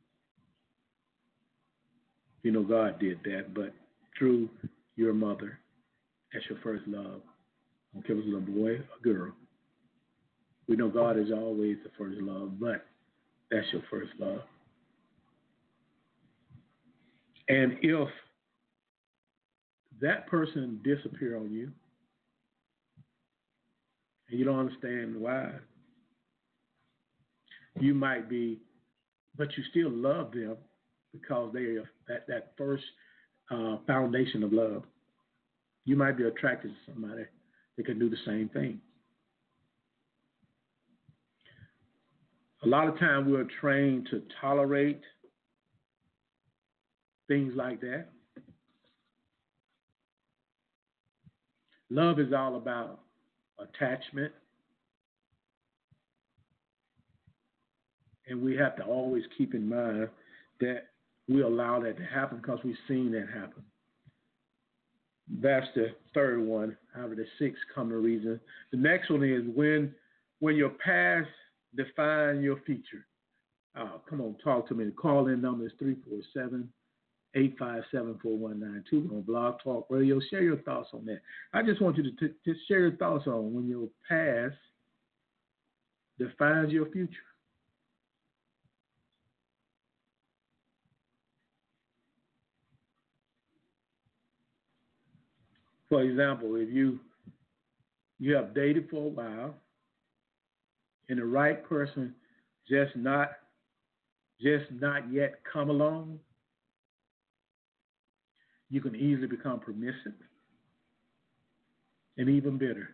You know, God did that, but through your mother, that's your first love. I don't care if it's a boy or girl. We know God is always the first love, but that's your first love. And if that person disappear on you, and you don't understand why, you might be, but you still love them because they are that first foundation of love. You might be attracted to somebody that can do the same thing. A lot of times we're trained to tolerate things like that. Love is all about attachment. And we have to always keep in mind that we allow that to happen because we've seen that happen. That's the third one out of the 6 common reasons. The next one is when your past defines your future. Come on, talk to me. The call-in number is 347-857-4192. We're on Blog Talk Radio. Share your thoughts on that. I just want you to just share your thoughts on when your past defines your future. For example, if you have dated for a while and the right person just not yet come along, you can easily become permissive and even bitter.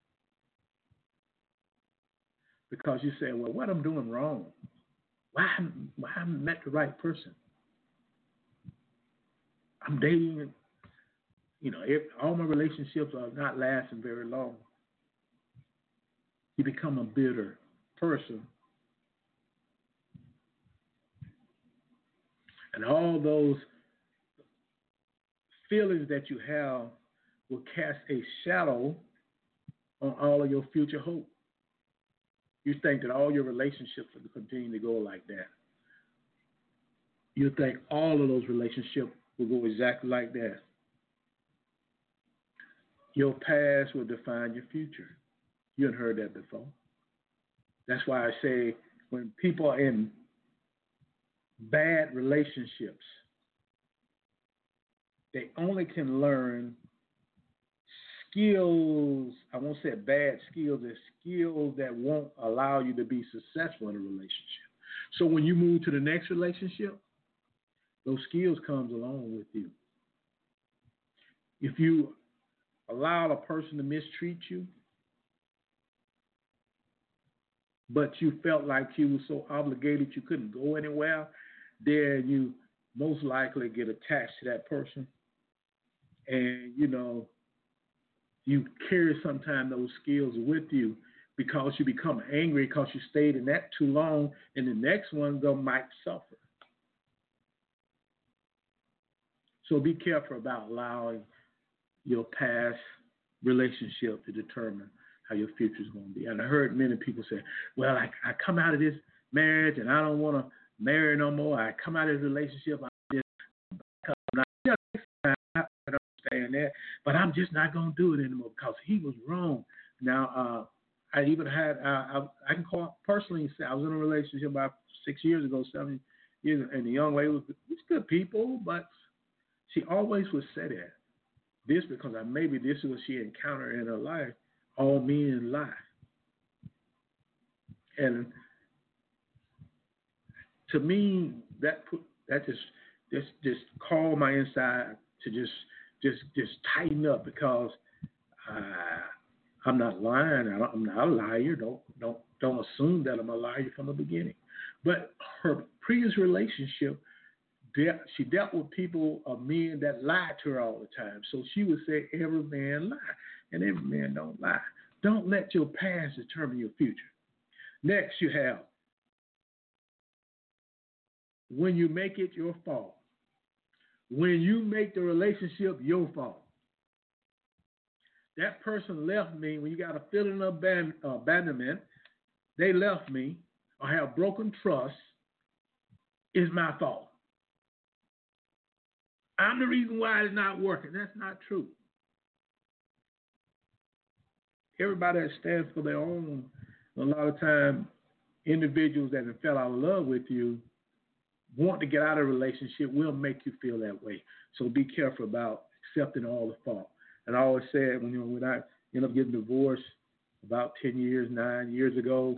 Because you say, well, what I'm doing wrong? Why I haven't met the right person? I'm dating, all my relationships are not lasting very long. You become a bitter person. And all those feelings that you have will cast a shadow on all of your future hope. You think that all your relationships will continue to go like that. You think all of those relationships will go exactly like that. Your past will define your future. You haven't heard that before. That's why I say when people are in bad relationships, they only can learn skills. I won't say bad skills, they're skills that won't allow you to be successful in a relationship. So when you move to the next relationship, those skills comes along with you. If you allow a person to mistreat you, but you felt like you were so obligated you couldn't go anywhere, then you most likely get attached to that person. And, you carry sometimes those skills with you because you become angry because you stayed in that too long, and the next one might suffer. So be careful about allowing your past relationship to determine how your future is going to be. And I heard many people say, well, I come out of this marriage and I don't want to married no more. I come out of the relationship. I just back up. I understand that, but I'm just not gonna do it anymore because he was wrong. Now, I even had I can call personally and say I was in a relationship about 6 years ago, 7 years, and the young lady was good people, but she always would say that this because maybe this is what she encountered in her life. All men lie, and to me that just called my inside to just tighten up because I'm not lying. I'm not a liar. Don't assume that I'm a liar from the beginning. But her previous relationship, she dealt with people, men that lied to her all the time. So she would say every man lie, and every man don't lie. Don't let your past determine your future. Next, you have when you make it your fault. When you make the relationship your fault. That person left me when you got a feeling of abandonment. They left me or have broken trust. Is my fault. I'm the reason why it's not working. That's not true. Everybody that stands for their own, a lot of time, individuals that have fell out of love with you want to get out of a relationship will make you feel that way. So be careful about accepting all the fault. And I always said when I ended up getting divorced about 9 years ago,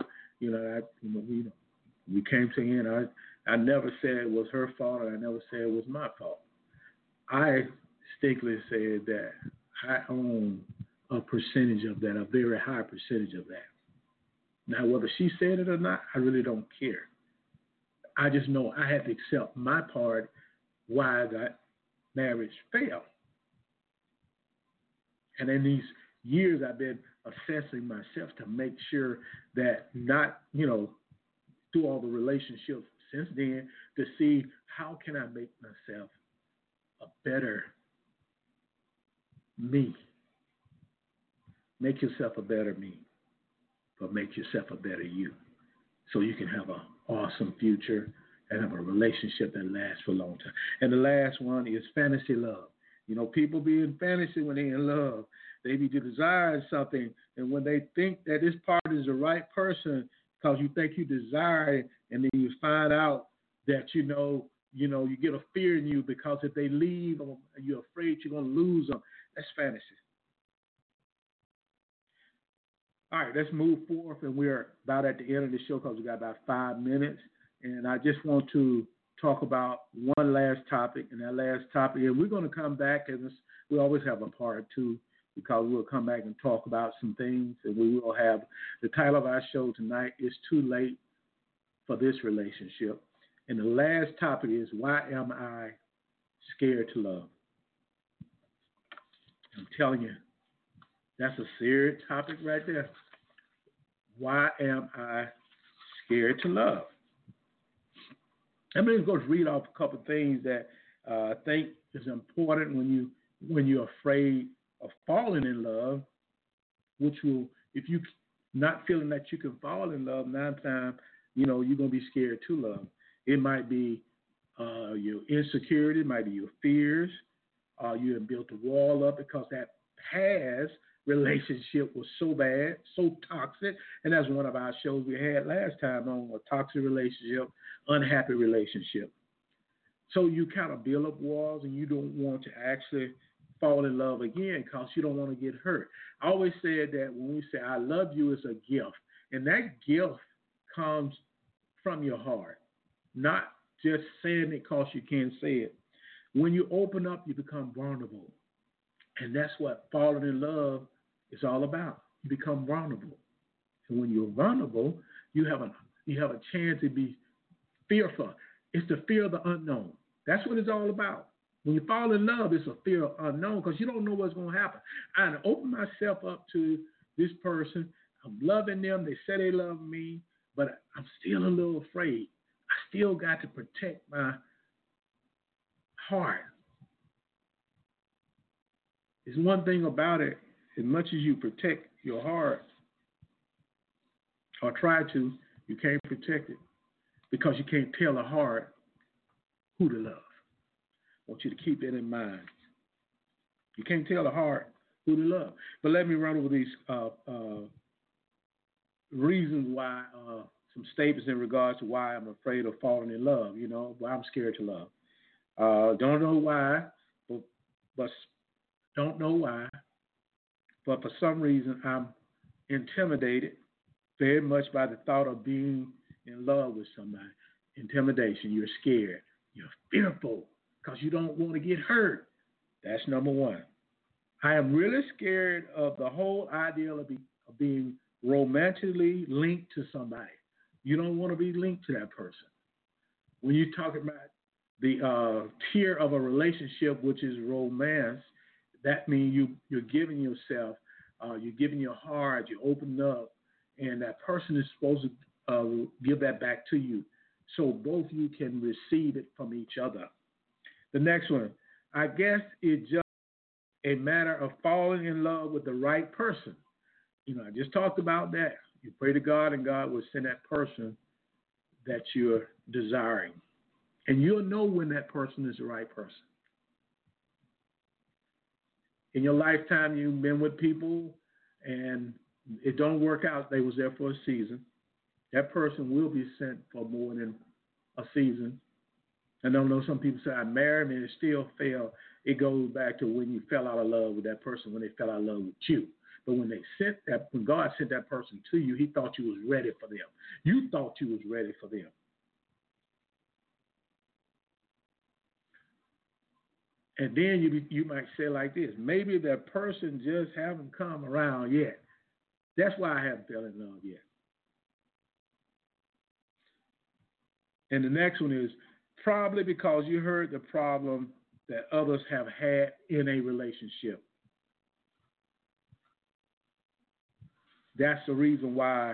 we came to the end. I never said it was her fault, and I never said it was my fault. I distinctly said that I own a percentage of that, a very high percentage of that. Now, whether she said it or not, I really don't care. I just know I had to accept my part why that marriage failed. And in these years, I've been assessing myself to make sure that not, through all the relationships since then, to see how can I make myself a better me. Make yourself a better me, but make yourself a better you. So you can have an awesome future and have a relationship that lasts for a long time. And the last one is fantasy love. People be in fantasy when they're in love. They be desiring something, and when they think that this partner is the right person, because you think you desire it, and then you find out that you get a fear in you because if they leave, you're afraid you're going to lose them. That's fantasy. All right, let's move forth, and we're about at the end of the show because we got about 5 minutes, and I just want to talk about one last topic, and that last topic, and we're going to come back, and we always have a part two, because we'll come back and talk about some things, and we will have, the title of our show tonight is Too Late for This Relationship, and the last topic is, why am I scared to love? I'm telling you, that's a serious topic right there. Why am I scared to love? I'm going to read off a couple of things that I think is important when you're afraid of falling in love, which will, if you not feeling that you can fall in love, 9 times, you're going to be scared to love. It might be your insecurity, it might be your fears. You have built a wall up because that past relationship was so bad, so toxic, and that's one of our shows we had last time on a toxic relationship, unhappy relationship. So you kind of build up walls, and you don't want to actually fall in love again because you don't want to get hurt. I always said that when we say I love you, it's a gift, and that gift comes from your heart, not just saying it because you can't say it. When you open up, you become vulnerable, and that's what falling in love is all about. You become vulnerable, and when you're vulnerable, you have a chance to be fearful. It's the fear of the unknown. That's what it's all about. When you fall in love, it's a fear of unknown because you don't know what's going to happen. I open myself up to this person. I'm loving them. They say they love me, but I'm still a little afraid. I still got to protect my heart. There's one thing about it. As much as you protect your heart, or try to, you can't protect it. because you can't tell the heart who to love. I want you to keep that in mind. You can't tell the heart who to love. But let me run over these reasons why, some statements in regards to why I'm afraid of falling in love, why I'm scared to love. Don't know why, but don't know why, but for some reason I'm intimidated very much by the thought of being in love with somebody. Intimidation, you're scared, you're fearful because you don't want to get hurt. That's number one. I am really scared of the whole idea of being romantically linked to somebody. You don't want to be linked to that person. When you talk about the tier of a relationship, which is romance, that means you're giving yourself, you're giving your heart, you're opening up, and that person is supposed to give that back to you, so both you can receive it from each other. The next one, I guess it's just a matter of falling in love with the right person. I just talked about that. You pray to God, and God will send that person that you're desiring. And you'll know when that person is the right person. In your lifetime, you've been with people, and it don't work out. They was there for a season. That person will be sent for more than a season. I don't know, some people say, I married him and it still failed. It goes back to when you fell out of love with that person, when they fell out of love with you. But when God sent that person to you, he thought you was ready for them. You thought you was ready for them. And then you might say like this, maybe that person just haven't come around yet. That's why I haven't fell in love yet. And the next one is probably because you heard the problem that others have had in a relationship. That's the reason why,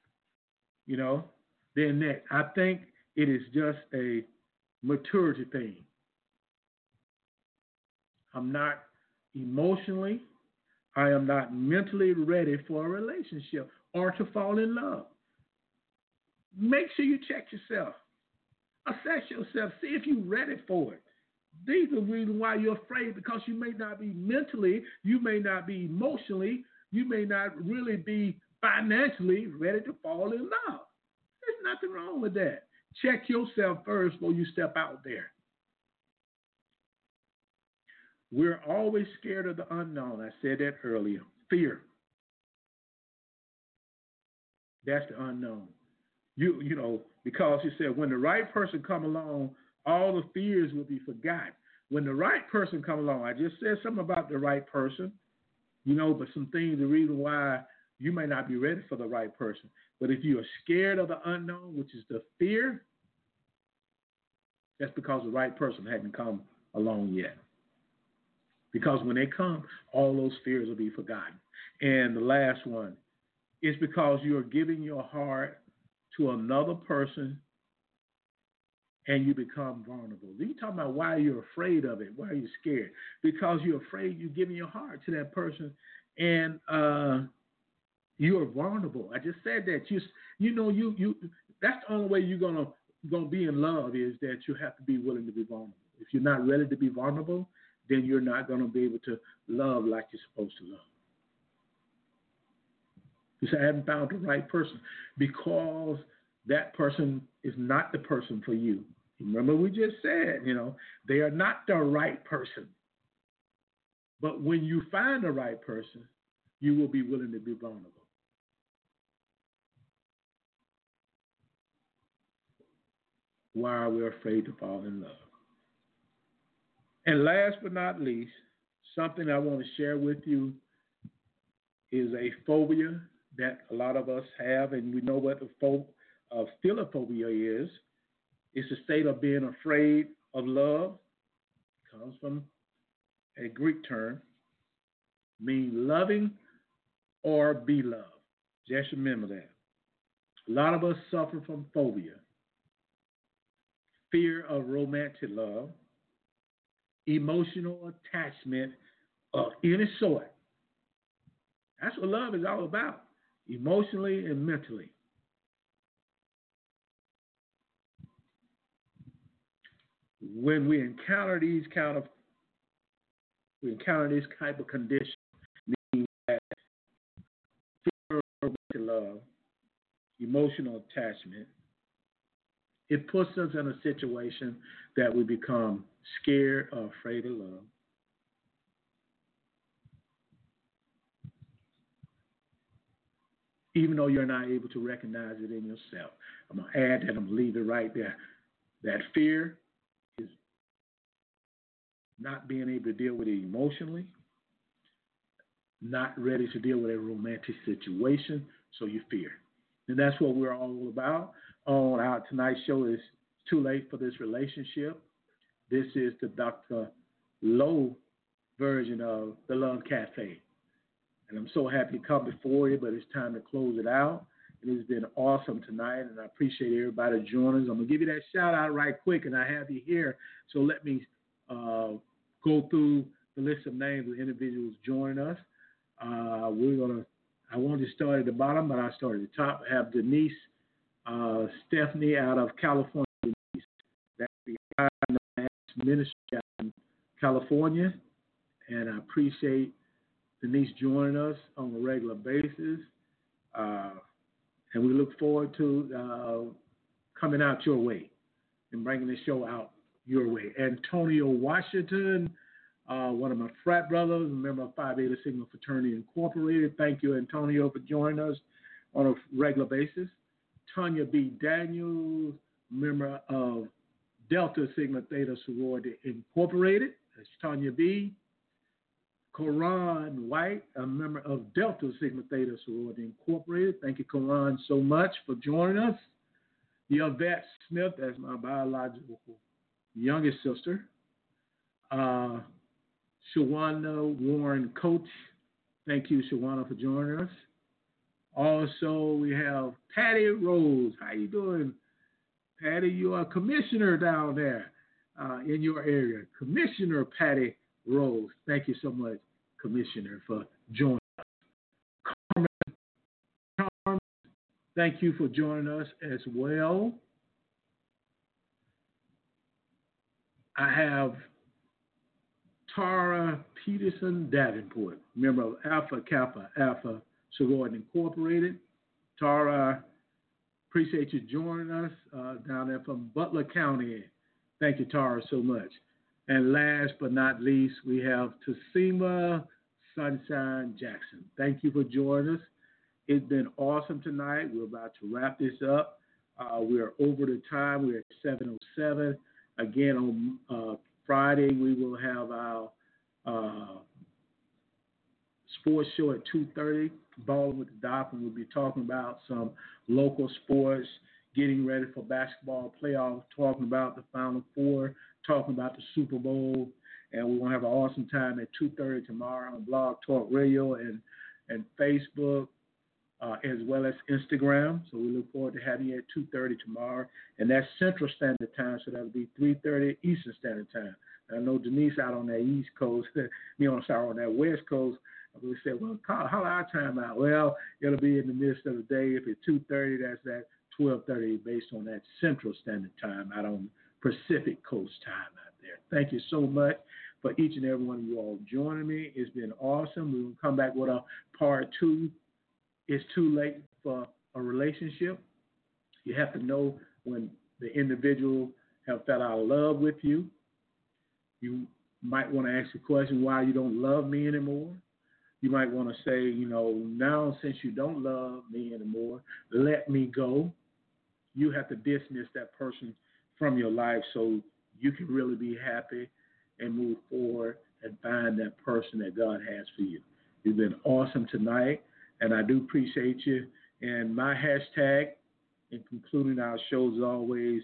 they're next. I think it is just a maturity thing. I'm not emotionally, I am not mentally ready for a relationship or to fall in love. Make sure you check yourself. Assess yourself. See if you're ready for it. These are the reasons why you're afraid, because you may not be mentally, you may not be emotionally, you may not really be financially ready to fall in love. There's nothing wrong with that. Check yourself first before you step out there. We're always scared of the unknown. I said that earlier. Fear. That's the unknown. Because he said when the right person come along, all the fears will be forgotten. When the right person come along, I just said something about the right person, but some things, the reason why you may not be ready for the right person. But if you are scared of the unknown, which is the fear, that's because the right person hadn't come along yet. Because when they come, all those fears will be forgotten. And the last one is because you are giving your heart to another person and you become vulnerable. You talking about why you're afraid of it, why you're scared. Because you're afraid you're giving your heart to that person and you are vulnerable. I just said that. You that's the only way you're gonna be in love, is that you have to be willing to be vulnerable. If you're not ready to be vulnerable, then you're not going to be able to love like you're supposed to love. You say, I haven't found the right person, because that person is not the person for you. Remember we just said, they are not the right person. But when you find the right person, you will be willing to be vulnerable. Why are we afraid to fall in love? And last but not least, something I want to share with you is a phobia that a lot of us have, and we know what the philophobia is. It's a state of being afraid of love. It comes from a Greek term, means loving or be loved. Just remember that. A lot of us suffer from phobia, fear of romantic love, emotional attachment of any sort. That's what love is all about, emotionally and mentally. when we encounter these this type of condition, meaning that fear of love, emotional attachment, it puts us in a situation that we become scared or afraid of love. Even though you're not able to recognize it in yourself. I'm going to add that, I'm going to leave it right there. That fear is not being able to deal with it emotionally, not ready to deal with a romantic situation, so you fear. And that's what we're all about on our tonight's show is Too Late for This Relationship. This is the Dr. Lowe version of the Love Cafe. And I'm so happy to come before you, but it's time to close it out. It has been awesome tonight, and I appreciate everybody joining us. I'm going to give you that shout-out right quick, and I have you here. So let me go through the list of names of individuals joining us. I wanted to start at the bottom, but I started at the top. I have Denise Stephanie out of California. Denise. That's the ministry out in California, and I appreciate Denise joining us on a regular basis. And we look forward to coming out your way and bringing the show out your way. Antonio Washington, one of my frat brothers, a member of Phi Beta Sigma Fraternity Incorporated. Thank you, Antonio, for joining us on a regular basis. Tanya B. Daniels, member of Delta Sigma Theta Sorority Incorporated. That's Tanya B. Koran White, a member of Delta Sigma Theta Sorority Incorporated. Thank you, Koran, so much for joining us. Yvette Smith, that's my biological youngest sister. Shawana Warren Coach. Thank you, Shawana, for joining us. Also, we have Patty Rose. How you doing, Patty? You are a commissioner down there in your area. Commissioner Patty Rose. Thank you so much, Commissioner, for joining us. Carmen, thank you for joining us as well. I have Tara Peterson Davenport, member of Alpha Kappa Alpha Sorority Incorporated. Tara, appreciate you joining us down there from Butler County. Thank you, Tara, so much. And last but not least, we have Tassima Sunshine Jackson. Thank you for joining us. It's been awesome tonight. We're about to wrap this up. We're over the time. We're at 7:07. Again, on Friday, we will have our sports show at 2:30. Balling with the Dolphins. We'll be talking about some local sports, getting ready for basketball playoffs, talking about the Final Four, talking about the Super Bowl, and we're going to have an awesome time at 2:30 tomorrow on Blog Talk Radio and Facebook, as well as Instagram. So we look forward to having you at 2:30 tomorrow, and that's Central Standard Time, so that'll be 3:30 Eastern Standard Time. I know Denise out on that East Coast, me on that West Coast. We said, well, how our time out? Well, it'll be in the midst of the day. If it's 2:30, that's at 12:30, based on that Central Standard Time out on Pacific Coast time out there. Thank you so much for each and every one of you all joining me. It's been awesome. We will come back with a part 2. It's too late for a relationship. You have to know when the individual have fell out of love with you. You might want to ask the question, why you don't love me anymore? You might want to say, now since you don't love me anymore, let me go. You have to dismiss that person from your life so you can really be happy and move forward and find that person that God has for you. You've been awesome tonight, and I do appreciate you. And my hashtag in concluding our show is always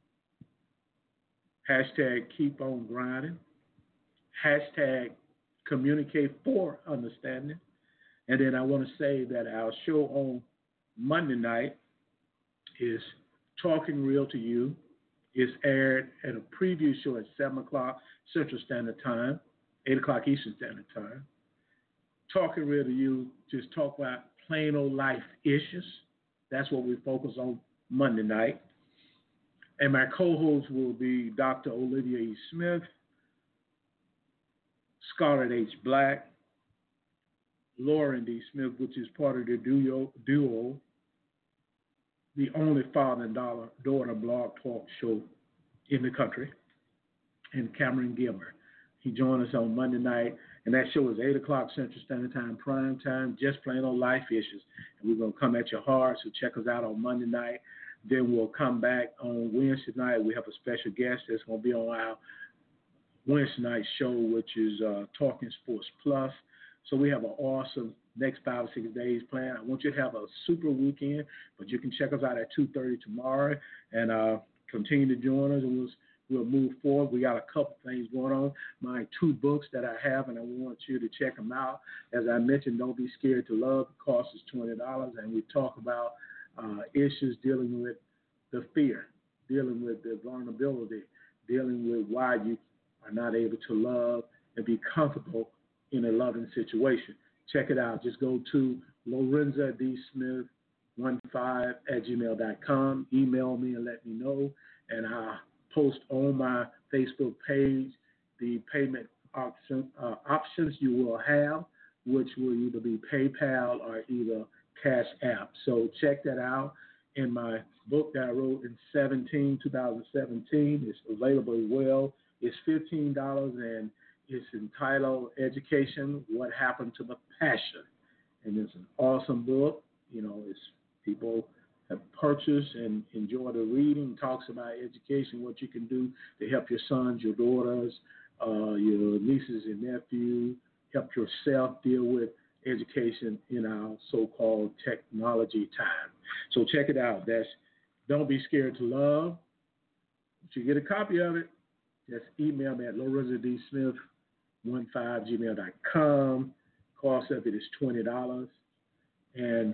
hashtag keep on grinding, hashtag communicate for understanding. And then I want to say that our show on Monday night is Talking Real to You. It's aired at a preview show at 7 o'clock Central Standard Time, 8 o'clock Eastern Standard Time. Talking Real to You, just talk about plain old life issues. That's what we focus on Monday night. And my co-host will be Dr. Olivia E. Smith, Scarlett H. Black, Lauren D. Smith, which is part of the duo, the only father and daughter blog talk show in the country, and Cameron Gilmer. He joined us on Monday night, and that show is 8 o'clock Central Standard Time, prime time, just plain on life issues. And we're going to come at your heart, so check us out on Monday night. Then we'll come back on Wednesday night. We have a special guest that's going to be on our Wednesday night show, which is Talking Sports Plus. So we have an awesome next 5 or 6 days planned. I want you to have a super weekend, but you can check us out at 2:30 tomorrow and continue to join us, and we'll move forward. We got a couple things going on. My 2 books that I have, and I want you to check them out. As I mentioned, Don't Be Scared to Love. The cost is $20, and we talk about issues dealing with the fear, dealing with the vulnerability, dealing with why you are not able to love and be comfortable in a loving situation. Check it out. Just go to LorenzaDSmith15@gmail.com. Email me and let me know, and I'll post on my Facebook page the payment options you will have, which will either be PayPal or either Cash App. So check that out. In my book that I wrote in 2017, it's available as well. It's $15, and it's entitled Education, What Happened to the Passion. And it's an awesome book. You know, it's people have purchased and enjoy the reading. It talks about education, what you can do to help your sons, your daughters, your nieces and nephews, help yourself deal with education in our so-called technology time. So check it out. That's Don't Be Scared to Love. If you get a copy of it, just email me at LorenzaDSmith15@gmail.com. Cost of it is $20. And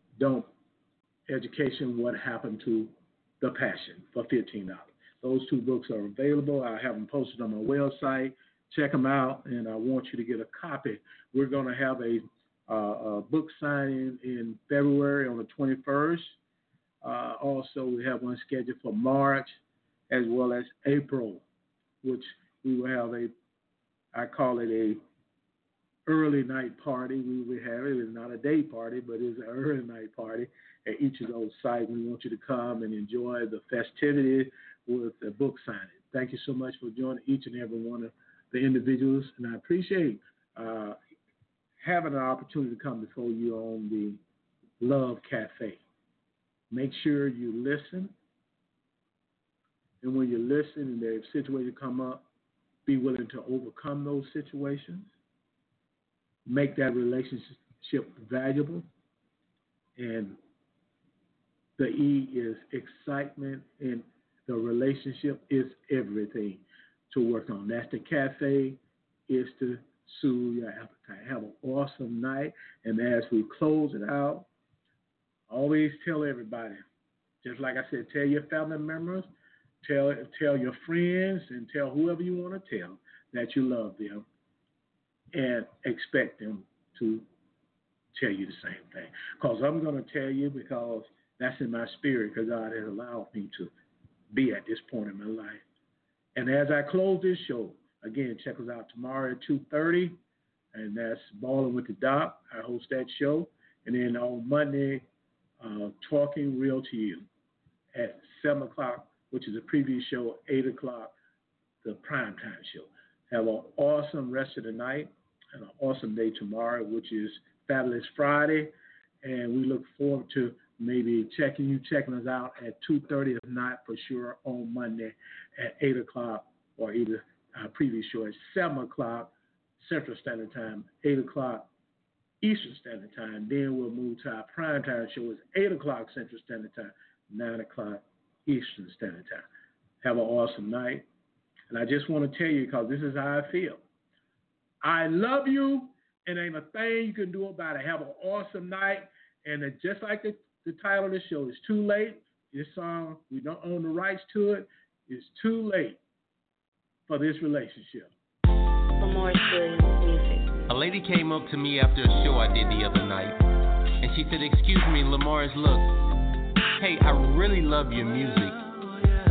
Education, What Happened to the Passion for $15. Those 2 books are available. I have them posted on my website. Check them out, and I want you to get a copy. We're going to have a book signing in February on the 21st. Also, we have one scheduled for March as well as April, which we will have I call it a early night party. We will have it. It's not a day party, but it's an early night party at each of those sites. We want you to come and enjoy the festivity with the book signing. Thank you so much for joining each and every one of the individuals, and I appreciate having an opportunity to come before you on the Love Cafe. Make sure you listen, and when you listen and the situation come up, be willing to overcome those situations. Make that relationship valuable, and the E is excitement, and the relationship is everything to work on. That's the cafe, is to soothe your appetite. Have an awesome night, and as we close it out, always tell everybody, just like I said, tell your family members, tell your friends, and tell whoever you want to tell that you love them, and expect them to tell you the same thing. Because I'm going to tell you, because that's in my spirit, because God has allowed me to be at this point in my life. And as I close this show, again, check us out tomorrow at 2:30, and that's Balling with the Doc. I host that show. And then on Monday, Talking Real to You at 7 o'clock, which is a preview show, 8 o'clock, the primetime show. Have an awesome rest of the night and an awesome day tomorrow, which is Fabulous Friday. And we look forward to maybe checking us out at 2:30, if not for sure on Monday at 8 o'clock, or either our preview show at 7 o'clock Central Standard Time, 8 o'clock Eastern Standard Time. Then we'll move to our primetime show. It's 8 o'clock Central Standard Time, 9 o'clock Eastern Standard Time. Have an awesome night. And I just want to tell you, because this is how I feel. I love you, and ain't a thing you can do about it. Have an awesome night. And just like the title of the show, It's Too Late. This song, we don't own the rights to it. It's too late for this relationship. Lamorris Williams music. A lady came up to me after a show I did the other night, and she said, "Excuse me, Lamorris, look, hey, I really love your music."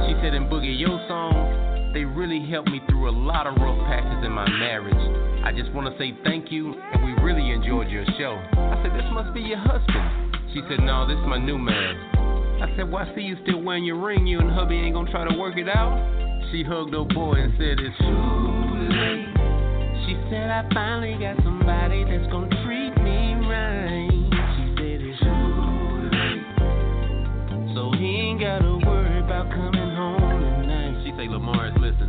She said, and Boogie, your songs, they really helped me through a lot of rough patches in my marriage. I just want to say thank you, and we really enjoyed your show. I said, this must be your husband. She said, no, this is my new man. I said, well, I see you still wearing your ring. You and hubby ain't gonna try to work it out? She hugged her boy and said, it's too late. She said, I finally got somebody that's gonna treat me right. She said, it's too late. So he ain't gotta worry about coming home tonight. She say, Lamar, listen.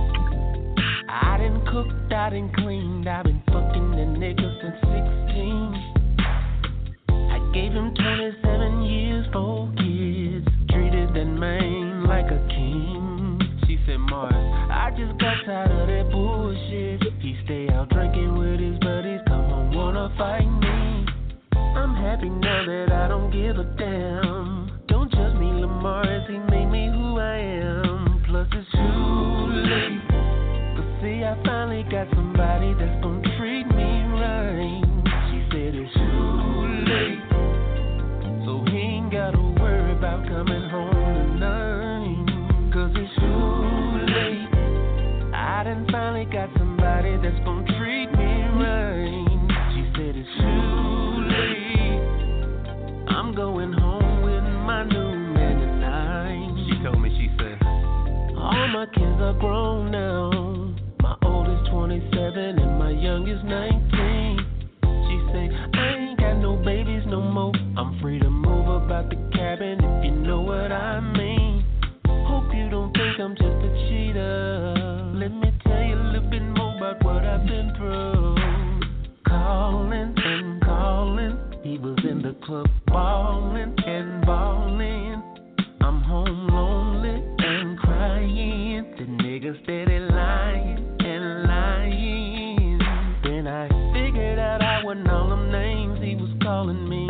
I done cooked, I done cleaned, I've been fucking the nigga since 16. I gave him 27 years, 4 kids, treated that man like a king. She said, Mars, I just got tired of that bullshit. He stay out drinking with his buddies, come home, wanna fight me. I'm happy now that I don't give a damn. Don't judge me, Lamar, he made me who I am. Plus it's too late. See, I finally got somebody that's gonna treat me right. She said it's too late, so he ain't gotta worry about coming home tonight. Cause it's too late. I done finally got somebody that's gonna treat me right. She said it's too late. I'm going home with my new man tonight. She told me, she said, all my kids are grown now. 27 and my youngest 19. She say, I ain't got no babies no more. I'm free to move about the cabin if you know what I mean. Hope you don't think I'm just a cheater. Let me tell you a little bit more about what I've been through. Calling and calling, he was in the club balling and balling. I'm home lonely and crying. The nigga steady lying. Then I figured out I wasn't all them names he was calling me.